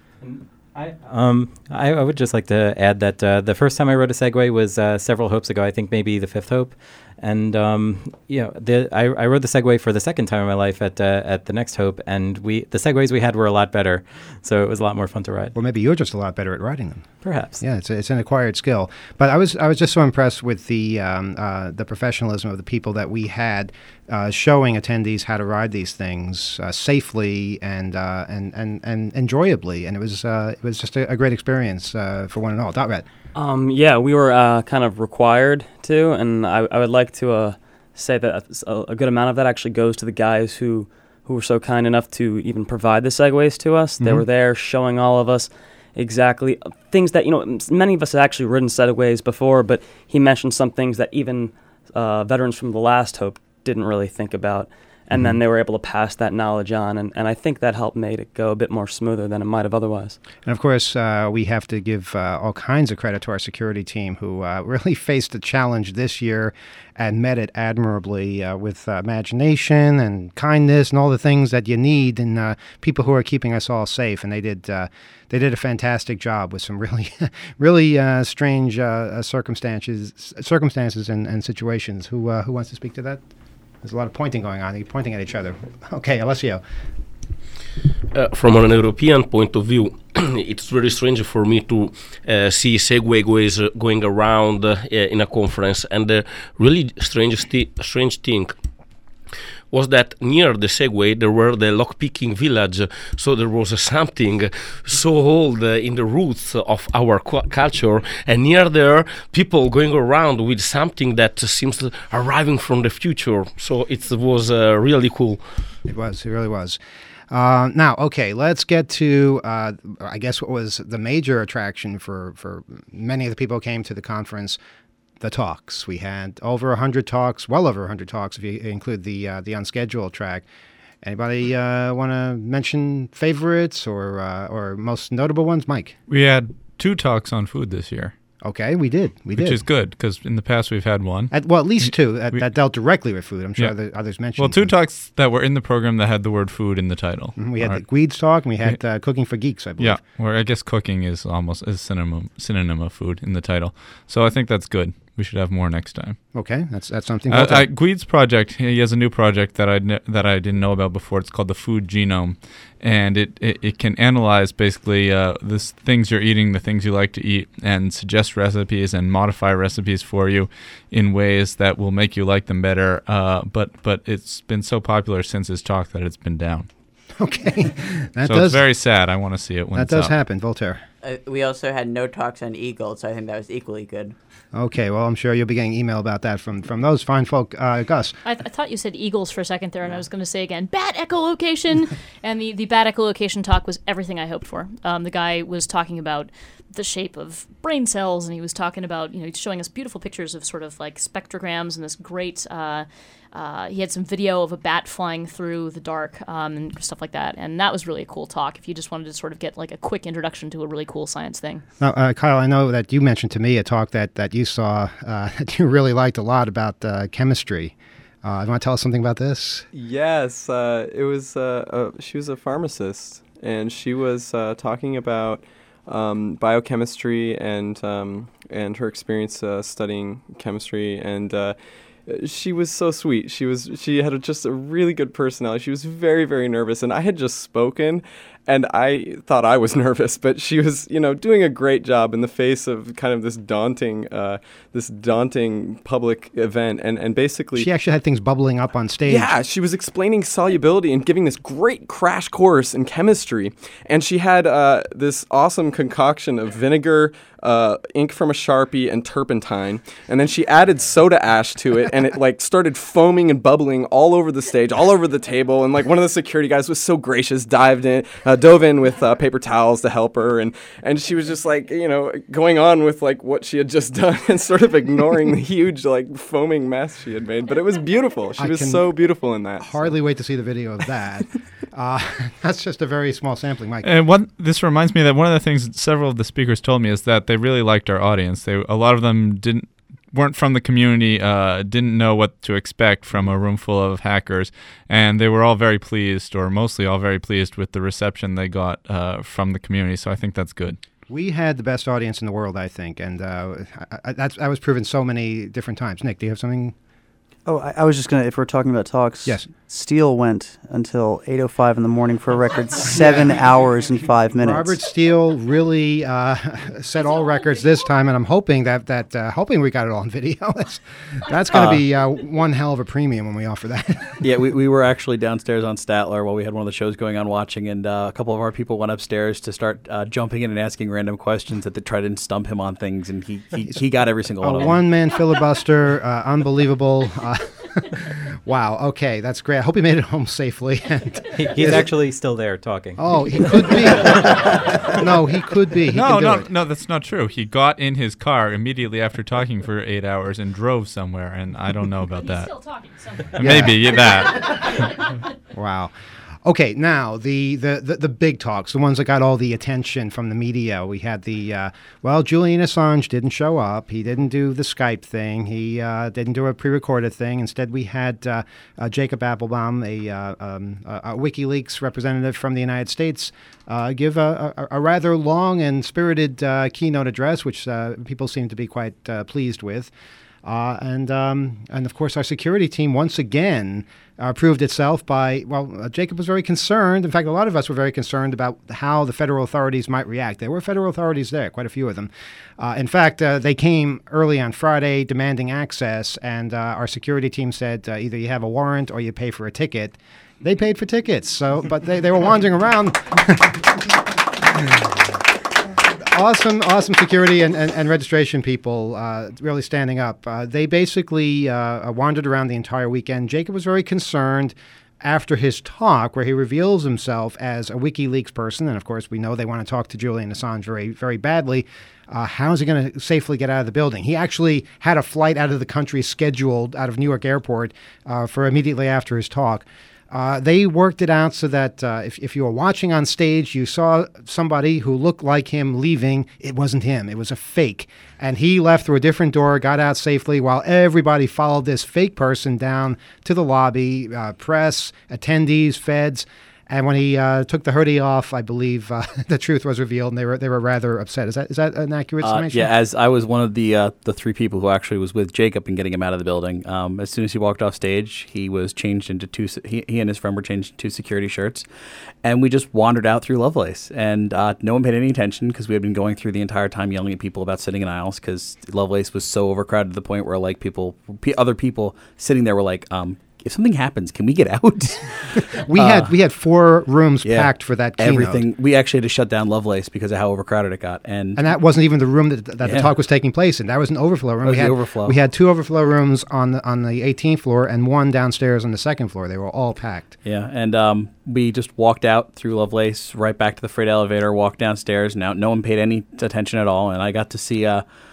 I would just like to add that the first time I rode a Segway was several Hopes ago. I think maybe the fifth Hope, and I rode the Segway for the second time in my life at the next Hope, and the Segways we had were a lot better, so it was a lot more fun to ride. Well, maybe you're just a lot better at riding them. Perhaps. Yeah, it's an acquired skill. But I was just so impressed with the professionalism of the people that we had showing attendees how to ride these things safely and enjoyably, and it was just a great experience for one and all. Dotrat. Yeah, we were kind of required to, and I would like to say that a good amount of that actually goes to the guys who were so kind enough to even provide the Segways to us. They were there showing all of us exactly things that, many of us had actually ridden Segways before, but he mentioned some things that even veterans from the last Hope didn't really think about. And then they were able to pass that knowledge on, and I think that helped made it go a bit more smoother than it might have otherwise. And of course, we have to give all kinds of credit to our security team, who really faced the challenge this year and met it admirably with imagination and kindness and all the things that you need in people who are keeping us all safe. And they did a fantastic job with some really, really strange circumstances and situations. Who wants to speak to that? There's a lot of pointing going on. You're pointing at each other. Okay, Alessio. From an European point of view, it's very strange for me to see Segways going around in a conference. And the really strange thing was that near the Segway there were the lockpicking village, so there was something so old in the roots of our culture, and near there people going around with something that seems arriving from the future. So it was really cool. It really was. Now, okay, let's get to, I guess, what was the major attraction for many of the people who came to the conference, the talks. We had over 100 talks, well over 100 talks if you include the unscheduled track. Anybody want to mention favorites or most notable ones? Mike? We had 2 talks on food this year. Okay, we did. Which is good, because in the past we've had one. At least 2 that dealt directly with food. I'm sure others mentioned. Well, 2 talks that were in the program that had the word food in the title. Mm-hmm. We had the Guides talk, and we had Cooking for Geeks, I believe. Yeah, where I guess cooking is almost a synonym of food in the title. So I think that's good. We should have more next time. Okay, that's something. Guide's project, he has a new project that I didn't know about before. It's called the Food Genome, and it can analyze basically the things you're eating, the things you like to eat, and suggest recipes and modify recipes for you in ways that will make you like them better. But it's been so popular since his talk that it's been down. Okay. That So does, it's very sad. I want to see it when that it's does out. happen, Voltaire. We also had no talks on Eagle, so I think that was equally good. Okay, well, I'm sure you'll be getting email about that from those fine folk. Gus. I thought you said eagles for a second there, and I was going to say again, bat echolocation. And the bat echolocation talk was everything I hoped for. The guy was talking about the shape of brain cells, and he was talking about, showing us beautiful pictures of sort of like spectrograms and this great, he had some video of a bat flying through the dark and stuff like that. And that was really a cool talk if you just wanted to sort of get like a quick introduction to a really cool science thing. Now, Kyle, I know that you mentioned to me a talk that you saw that you really liked a lot about chemistry. You want to tell us something about this? Yes, it was. She was a pharmacist, and she was talking about biochemistry and her experience studying chemistry. And she was so sweet. She had just a really good personality. She was very, very nervous, and I had just spoken, and I thought I was nervous, but she was, doing a great job in the face of kind of this daunting public event, and basically She actually had things bubbling up on stage. yeah, she was explaining solubility and giving this great crash course in chemistry. And she had this awesome concoction of vinegar, ink from a Sharpie, and turpentine. And then she added soda ash to it, and it like started foaming and bubbling all over the stage, all over the table. And like one of the security guys was so gracious, dove in with paper towels to help her. And she was just like, going on with like what she had just done and sort of ignoring the huge like foaming mess she had made. But it was beautiful. She was so beautiful in that. Hardly wait to see the video of that. That's just a very small sampling, Mike. And this reminds me that one of the things several of the speakers told me is that they really liked our audience. A lot of them weren't from the community, didn't know what to expect from a room full of hackers, and they were all very pleased, or mostly all very pleased with the reception they got from the community. So I think that's good. We had the best audience in the world, I think, and that was proven so many different times. Nick, do you have something? Oh, I was just going to, if we're talking about talks, yes. Steele went until 8:05 in the morning for a record 7 hours and 5 minutes. Robert Steele really set all records this time, and I'm hoping that hoping we got it all on video. That's going to be one hell of a premium when we offer that. Yeah, we were actually downstairs on Statler while we had one of the shows going on watching, and a couple of our people went upstairs to start jumping in and asking random questions that they tried to stump him on things, and he got every single one of them. A one-man filibuster, unbelievable. Wow. Okay, that's great. I hope he made it home safely. And he's actually still there talking. Oh, he could be. No, he could be. No, that's not true. He got in his car immediately after talking for 8 hours and drove somewhere, and I don't know about that. He's still talking somewhere. Maybe that. Wow. Okay, now the big talks, the ones that got all the attention from the media. We had Julian Assange didn't show up. He didn't do the Skype thing. He didn't do a pre-recorded thing. Instead, we had Jacob Appelbaum, a WikiLeaks representative from the United States, give a rather long and spirited keynote address, which people seem to be quite pleased with. And of course, our security team once again proved itself by, Jacob was very concerned. In fact, a lot of us were very concerned about how the federal authorities might react. There were federal authorities there, quite a few of them. In fact, they came early on Friday demanding access, and our security team said either you have a warrant or you pay for a ticket. They paid for tickets, but they were wandering around. Awesome security and registration people really standing up. They basically wandered around the entire weekend. Jacob was very concerned after his talk, where he reveals himself as a WikiLeaks person. And, of course, we know they want to talk to Julian Assange very, very badly. How is he going to safely get out of the building? He actually had a flight out of the country scheduled out of Newark Airport for immediately after his talk. They worked it out so that if you were watching on stage, you saw somebody who looked like him leaving. It wasn't him. It was a fake. And he left through a different door, got out safely, while everybody followed this fake person down to the lobby, press, attendees, feds. And when he took the hoodie off, I believe the truth was revealed, and they were rather upset. Is that an accurate summation? Yeah, as I was one of the three people who actually was with Jacob in getting him out of the building. As soon as he walked off stage, he was changed into he and his friend were changed into security shirts, and we just wandered out through Lovelace. And no one paid any attention because we had been going through the entire time yelling at people about sitting in aisles because Lovelace was so overcrowded to the point where like other people sitting there were like, if something happens, can we get out? We had 4 rooms packed for that keynote. Everything. We actually had to shut down Lovelace because of how overcrowded it got. And that wasn't even the room that the talk was taking place in. That was an overflow room. That was the overflow. We had 2 overflow rooms on the 18th floor and 1 downstairs on the 2nd floor. They were all packed. Yeah, and we just walked out through Lovelace, right back to the freight elevator, walked downstairs. Now, no one paid any attention at all, and I got to see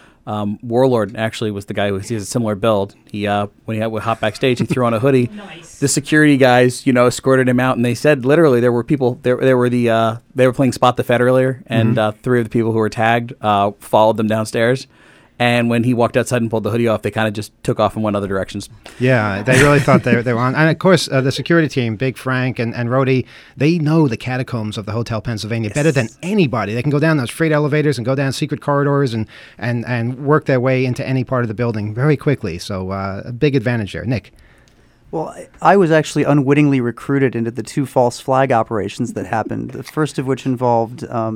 Warlord actually was the guy who has a similar build. He when he hopped backstage, he threw on a hoodie. Nice. The security guys, escorted him out, and they said literally there were people. They were playing Spot the Fed earlier, and 3 of the people who were tagged followed them downstairs. And when he walked outside and pulled the hoodie off, they kind of just took off and went other directions. Yeah, they really thought they were on. And, of course, the security team, Big Frank and Rhodey, they know the catacombs of the Hotel Pennsylvania better than anybody. They can go down those freight elevators and go down secret corridors and work their way into any part of the building very quickly. So a big advantage there. Nick? Well, I was actually unwittingly recruited into the 2 false flag operations that happened. The first of which involved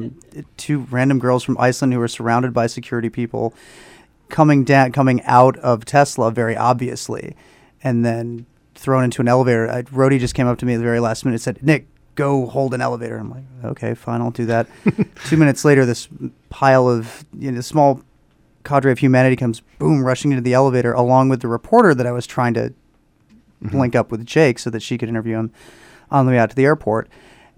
2 random girls from Iceland who were surrounded by security people coming out of Tesla very obviously, and then thrown into an elevator. Rhodey just came up to me at the very last minute and said, "Nick, go hold an elevator." I'm like, okay, fine, I'll do that. 2 minutes later, this pile of small cadre of humanity comes boom rushing into the elevator along with the reporter that I was trying to link up with Jake so that she could interview him on the way out to the airport.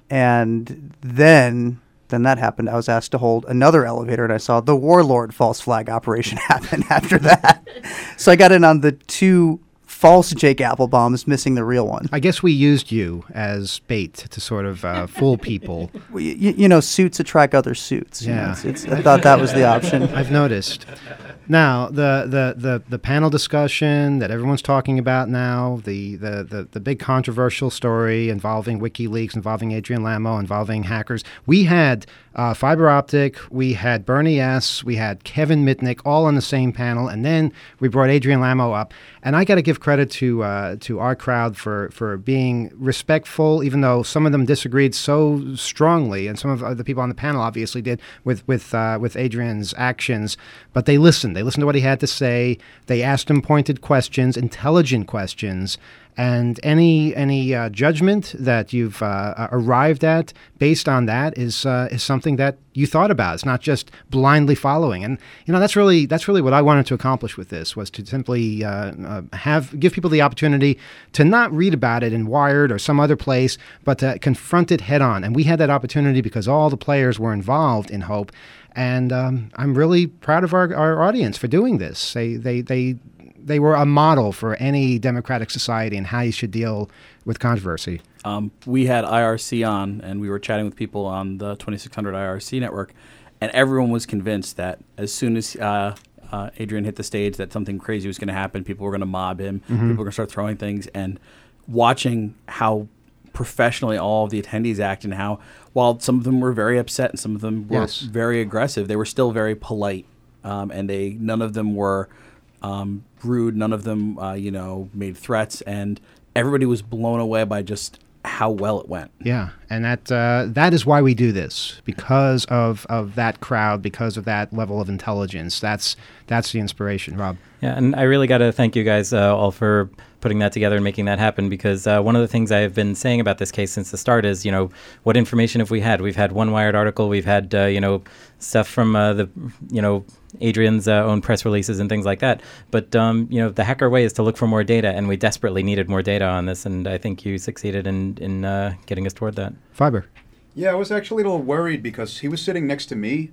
And then that happened. I was asked to hold another elevator, and I saw the Warlord false flag operation happen after that. So I got in on the 2 false Jake Applebombs, missing the real one. I guess we used you as bait to sort of fool people. Suits attract other suits. Yeah. I thought that was the option. I've noticed. Now, the panel discussion that everyone's talking about now, the big controversial story involving WikiLeaks, involving Adrian Lamo, involving hackers. We had Fiber Optic, we had Bernie S., we had Kevin Mitnick all on the same panel, and then we brought Adrian Lamo up. And I got to give credit to our crowd for being respectful, even though some of them disagreed so strongly, and some of the people on the panel obviously did with Adrian's actions. But they listened. They listened to what he had to say. They asked him pointed questions, intelligent questions. And any judgment that you've arrived at based on that is something that you thought about. It's not just blindly following. And that's really what I wanted to accomplish with this, was to simply give people the opportunity to not read about it in Wired or some other place, but to confront it head on. And we had that opportunity because all the players were involved in Hope. And I'm really proud of our audience for doing this. They were a model for any democratic society and how you should deal with controversy. We had IRC on, and we were chatting with people on the 2600 IRC network, and everyone was convinced that as soon as Adrian hit the stage that something crazy was going to happen, people were going to mob him, people were going to start throwing things, and watching how professionally all of the attendees act, and how, while some of them were very upset and some of them were very aggressive, they were still very polite, and none of them were rude, none of them made threats, and everybody was blown away by just how well it went. Yeah, and that is why we do this, because of that crowd, because of that level of intelligence. That's the inspiration, Rob. Yeah, and I really got to thank you guys all for putting that together and making that happen, because one of the things I've been saying about this case since the start is, what information have we had? We've had one Wired article, we've had, stuff from Adrian's own press releases and things like that. But, the hacker way is to look for more data, and we desperately needed more data on this, and I think you succeeded in getting us toward that. Fiber. Yeah, I was actually a little worried because he was sitting next to me.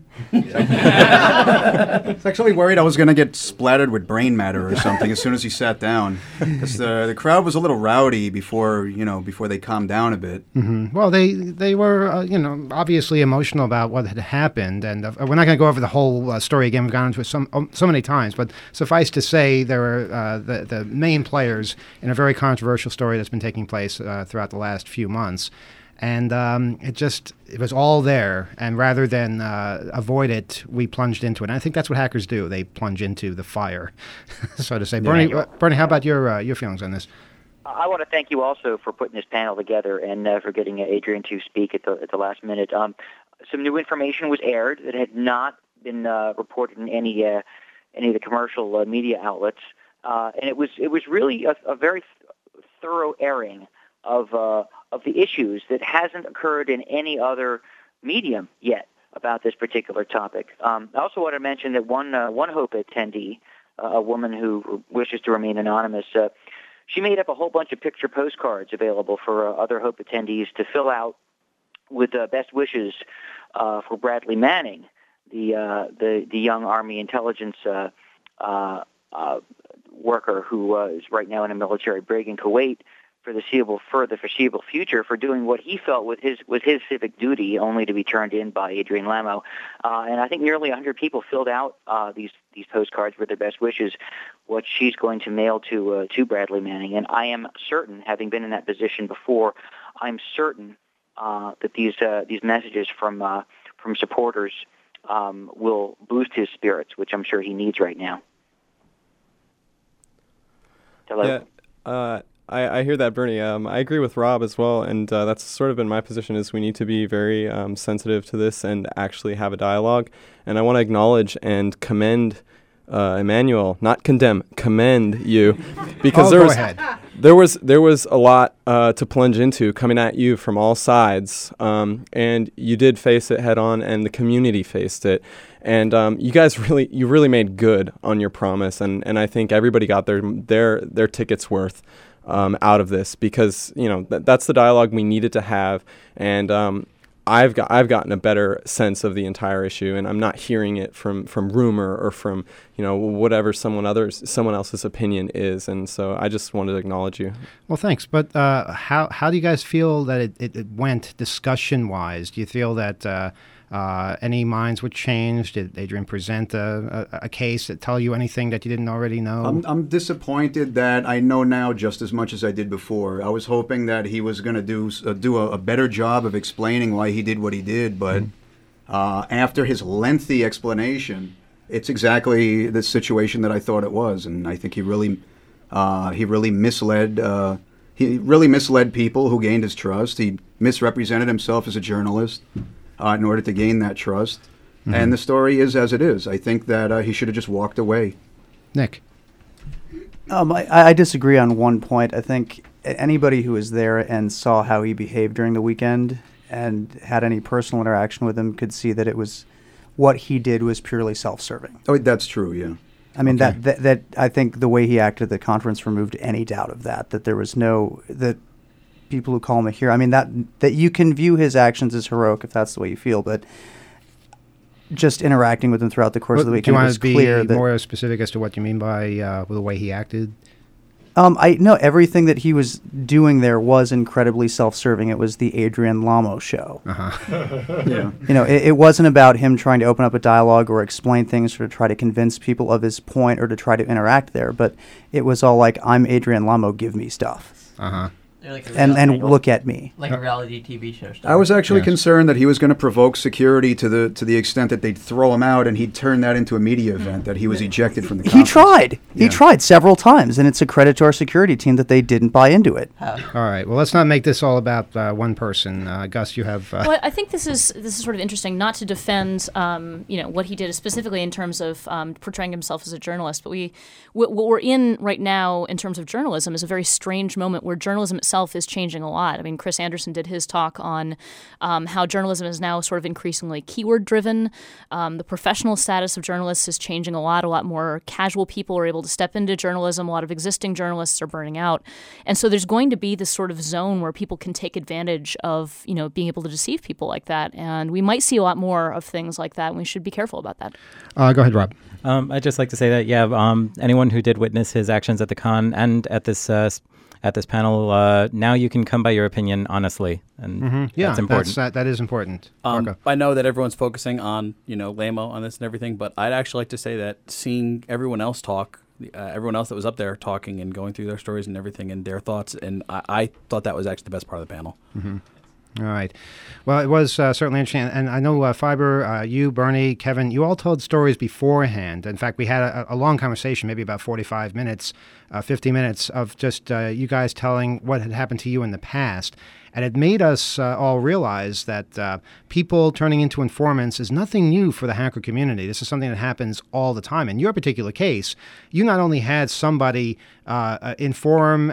I was actually worried I was going to get splattered with brain matter or something as soon as he sat down, because the crowd was a little rowdy before they calmed down a bit. Mm-hmm. Well, they were obviously emotional about what had happened, and we're not going to go over the whole story again. We've gone into it so many times, but suffice to say, there were the main players in a very controversial story that's been taking place throughout the last few months. And it was all there, and rather than avoid it, we plunged into it. And I think that's what hackers do. They plunge into the fire, so to say. Yeah. Bernie, how about your feelings on this? I want to thank you also for putting this panel together and for getting Adrian to speak at the last minute. Some new information was aired that had not been reported in any of the commercial media outlets, and it was really a very thorough airing of the issues that hasn't occurred in any other medium yet about this particular topic. I also want to mention that one Hope attendee, a woman who wishes to remain anonymous, she made up a whole bunch of picture postcards available for other Hope attendees to fill out with best wishes for Bradley Manning, the young Army intelligence worker who is right now in a military brig in Kuwait for the foreseeable future, for doing what he felt was his civic duty, only to be turned in by Adrian Lamo. And I think nearly 100 people filled out these postcards with their best wishes, what she's going to mail to Bradley Manning. And I am certain, having been in that position before, I'm certain that these messages from supporters will boost his spirits, which I'm sure he needs right now. Hello? Yeah, I hear that, Bernie. I agree with Rob as well, and that's sort of been my position, is we need to be very sensitive to this and actually have a dialogue. And I want to acknowledge and commend Emmanuel, not condemn, commend you, because there was a lot to plunge into coming at you from all sides, and you did face it head on, and the community faced it. And you guys really made good on your promise, and I think everybody got their tickets worth out of this, because that's the dialogue we needed to have. And I've gotten a better sense of the entire issue, and I'm not hearing it from rumor or from whatever someone else's opinion is. And so I just wanted to acknowledge you. Well, thanks. But how do you guys feel that it went discussion wise? Do you feel that any minds were changed? Did Adrian present a case that tell you anything that you didn't already know? I'm disappointed that I know now just as much as I did before. I was hoping that he was going to do a better job of explaining why he did what he did, but after his lengthy explanation, it's exactly the situation that I thought it was, and I think he really misled. He really misled people who gained his trust. He misrepresented himself as a journalist in order to gain that trust. Mm-hmm. And the story is as it is. I think that he should have just walked away. Nick? I disagree on one point. I think anybody who was there and saw how he behaved during the weekend and had any personal interaction with him could see that it was what he did was purely self-serving. Oh, that's true, yeah. I mean, okay. that I think the way he acted at the conference removed any doubt of that there was that people who call him a hero. I mean, that you can view his actions as heroic if that's the way you feel, but just interacting with him throughout the course of the weekend, do you was want to clear be more specific as to what you mean by the way he acted? I know everything that he was doing there was incredibly self-serving. It was the Adrian Lamo show. Yeah. It wasn't about him trying to open up a dialogue or explain things or to try to convince people of his point or to try to interact there, but it was all like, I'm Adrian Lamo, give me stuff. Like and look at me. Like a reality TV show star. I was actually concerned that he was going to provoke security to the extent that they'd throw him out and he'd turn that into a media event, that he was ejected from the conference. He tried. Yeah. He tried several times, and it's a credit to our security team that they didn't buy into it. All right. Well, let's not make this all about one person. Gus, you have... Well, I think this is sort of interesting, not to defend what he did specifically in terms of portraying himself as a journalist, but what we're in right now in terms of journalism is a very strange moment where journalism itself is changing a lot. I mean, Chris Anderson did his talk on how journalism is now sort of increasingly keyword-driven. The professional status of journalists is changing a lot. A lot more casual people are able to step into journalism. A lot of existing journalists are burning out. And so there's going to be this sort of zone where people can take advantage of, being able to deceive people like that. And we might see a lot more of things like that, and we should be careful about that. Go ahead, Rob. I'd just like to say that, anyone who did witness his actions at the con and at this panel, now you can come by your opinion honestly, and that's important. That is important. I know that everyone's focusing on Lamo on this and everything, but I'd actually like to say that seeing everyone else talk, everyone else that was up there talking and going through their stories and everything and their thoughts, and I thought that was actually the best part of the panel. Mm-hmm. All right. Well, it was certainly interesting. And I know Fiber, you, Bernie, Kevin, you all told stories beforehand. In fact, we had a long conversation, maybe about 45 minutes, 50 minutes of just you guys telling what had happened to you in the past. And it made us all realize that people turning into informants is nothing new for the hacker community. This is something that happens all the time. In your particular case, you not only had somebody inform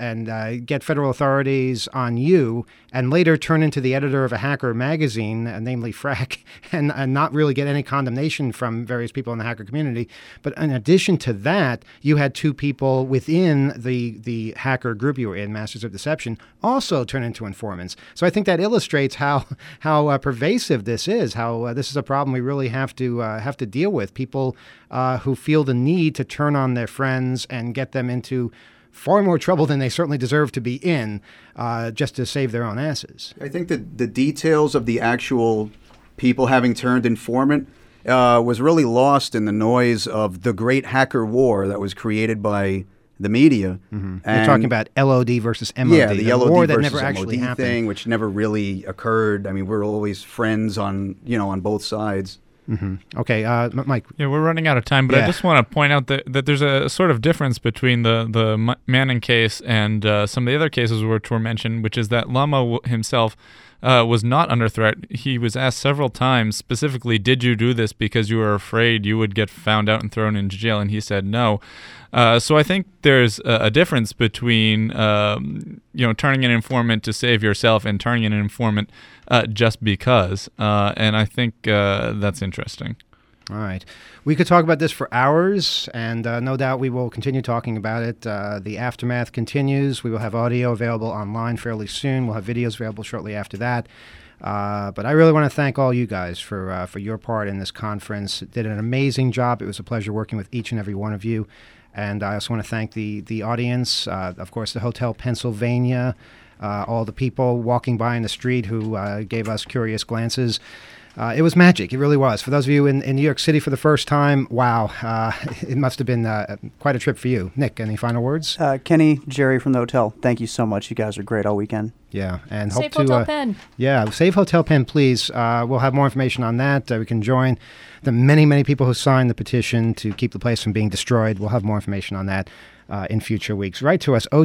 and get federal authorities on you and later turn into the editor of a hacker magazine, namely Frack, and not really get any condemnation from various people in the hacker community. But in addition to that, you had two people within the hacker group you were in, Masters of Deception, also turn into informants. So I think that illustrates how pervasive this is, how this is a problem we really have to deal with. People who feel the need to turn on their friends and get them into far more trouble than they certainly deserve to be in, just to save their own asses. I think that the details of the actual people having turned informant was really lost in the noise of the great hacker war that was created by the media. Mm-hmm. You're talking about LOD versus MOD. Yeah, the LOD war that versus never actually MOD happened. thing, which never really occurred. I mean, we're always friends on both sides. Mm-hmm. Okay, Mike. Yeah, we're running out of time, but I just want to point out that there's a sort of difference between the Manning case and some of the other cases which were mentioned, which is that Lama himself was not under threat. He was asked several times, specifically, did you do this because you were afraid you would get found out and thrown into jail? And he said no. So I think there's a difference between turning an informant to save yourself and turning an informant just because. And I think that's interesting. All right. We could talk about this for hours, and no doubt we will continue talking about it. The aftermath continues. We will have audio available online fairly soon. We'll have videos available shortly after that. But I really want to thank all you guys for your part in this conference. It did an amazing job. It was a pleasure working with each and every one of you. And I also want to thank the audience, of course, the Hotel Pennsylvania, all the people walking by in the street who gave us curious glances. It was magic. It really was. For those of you in New York City for the first time, wow, it must have been quite a trip for you. Nick, any final words? Kenny, Jerry from the hotel, thank you so much. You guys are great all weekend. Yeah, and Save Hotel Penn. Yeah, save Hotel Penn, please. We'll have more information on that. We can join the many, many people who signed the petition to keep the place from being destroyed. We'll have more information on that in future weeks. Write to us,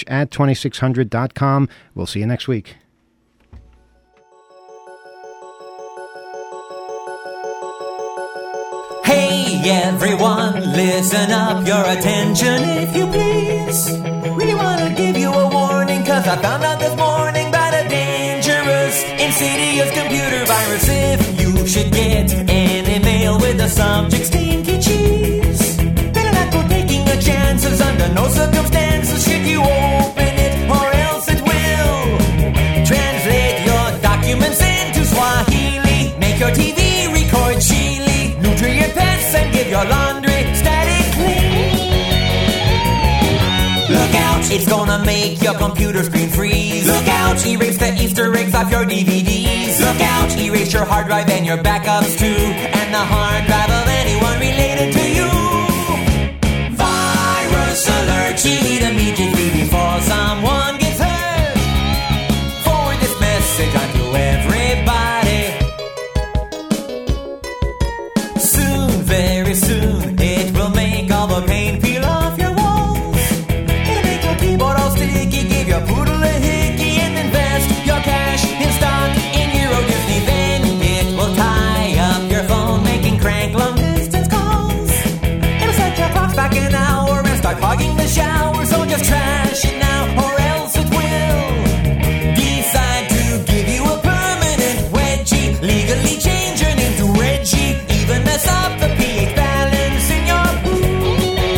oth@2600.com. We'll see you next week. Hey everyone, listen up, your attention if you please. Really wanna give you a warning, cause I found out this morning about a dangerous, insidious computer virus. If you should get an email with the subject stinky cheese, better not go taking a chances. Under no circumstances should you open it, or else it will translate your documents into Swahili, make your TV record Chile, nutrient pests and give your laundry static clean. Look out, it's gonna make your computer screen freeze. Look out, erase the Easter eggs off your DVDs. Look out, erase your hard drive and your backups too, and the hard drive of anyone related to you. Virus alert, delete immediately before someone gets hurt. Forward this message onto everybody. Soon, very soon, it will make all the paint peel off your walls. It'll make your keyboard all sticky, give your poodle a hickey, and invest your cash in stock in Euro Disney. Then it will tie up your phone, making crank long distance calls. It'll set your clocks back an hour and start clogging the shower. So just trash it now, or else it will decide to give you a permanent wedgie. Legally change your name to Reggie, even mess up the pH balance in your pool.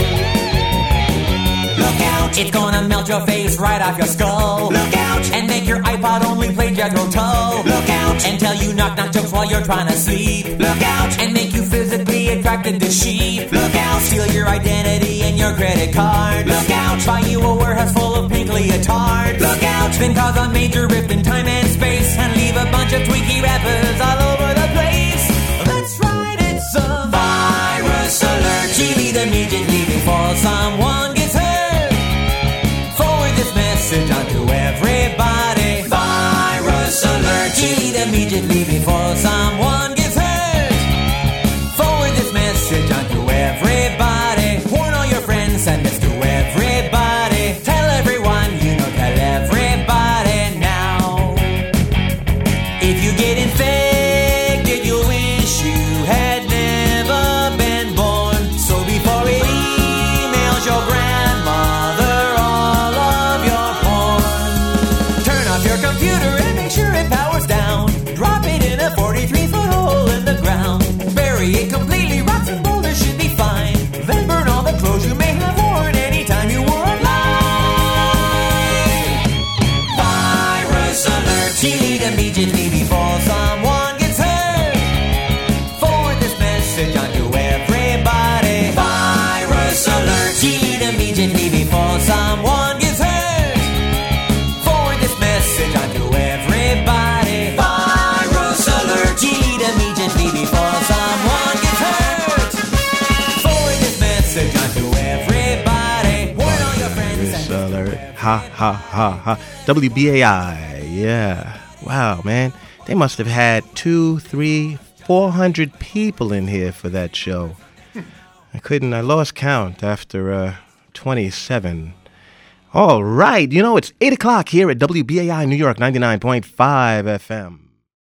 Look out, it's gonna melt your face right off your skull. Look out, and make your iPod only play Jethro Tull. Look out, and tell you knock-knock jokes while you're trying to sleep. Look out, and make you physically attracted to sheep. Look out, steal your identity and your credit card. Look out, buy you a warehouse full of pink leotards. Look out, then cause a major rift in time and space, and leave a bunch of tweaky rappers all over the place. That's right, it's a virus alert. Delete immediately before someone gets hurt. Forward this message onto everybody. Virus alert. Delete immediately before someone gets hurt. Forward this message onto everybody. Warn all your friends, send this to everybody. Tell everyone you know, tell everybody now. ha, ha, ha, ha. WBAI, yeah. Wow, man. They must have had 200, 300, 400 people in here for that show. I lost count after 27. All right, it's 8 o'clock here at WBAI New York 99.5 FM.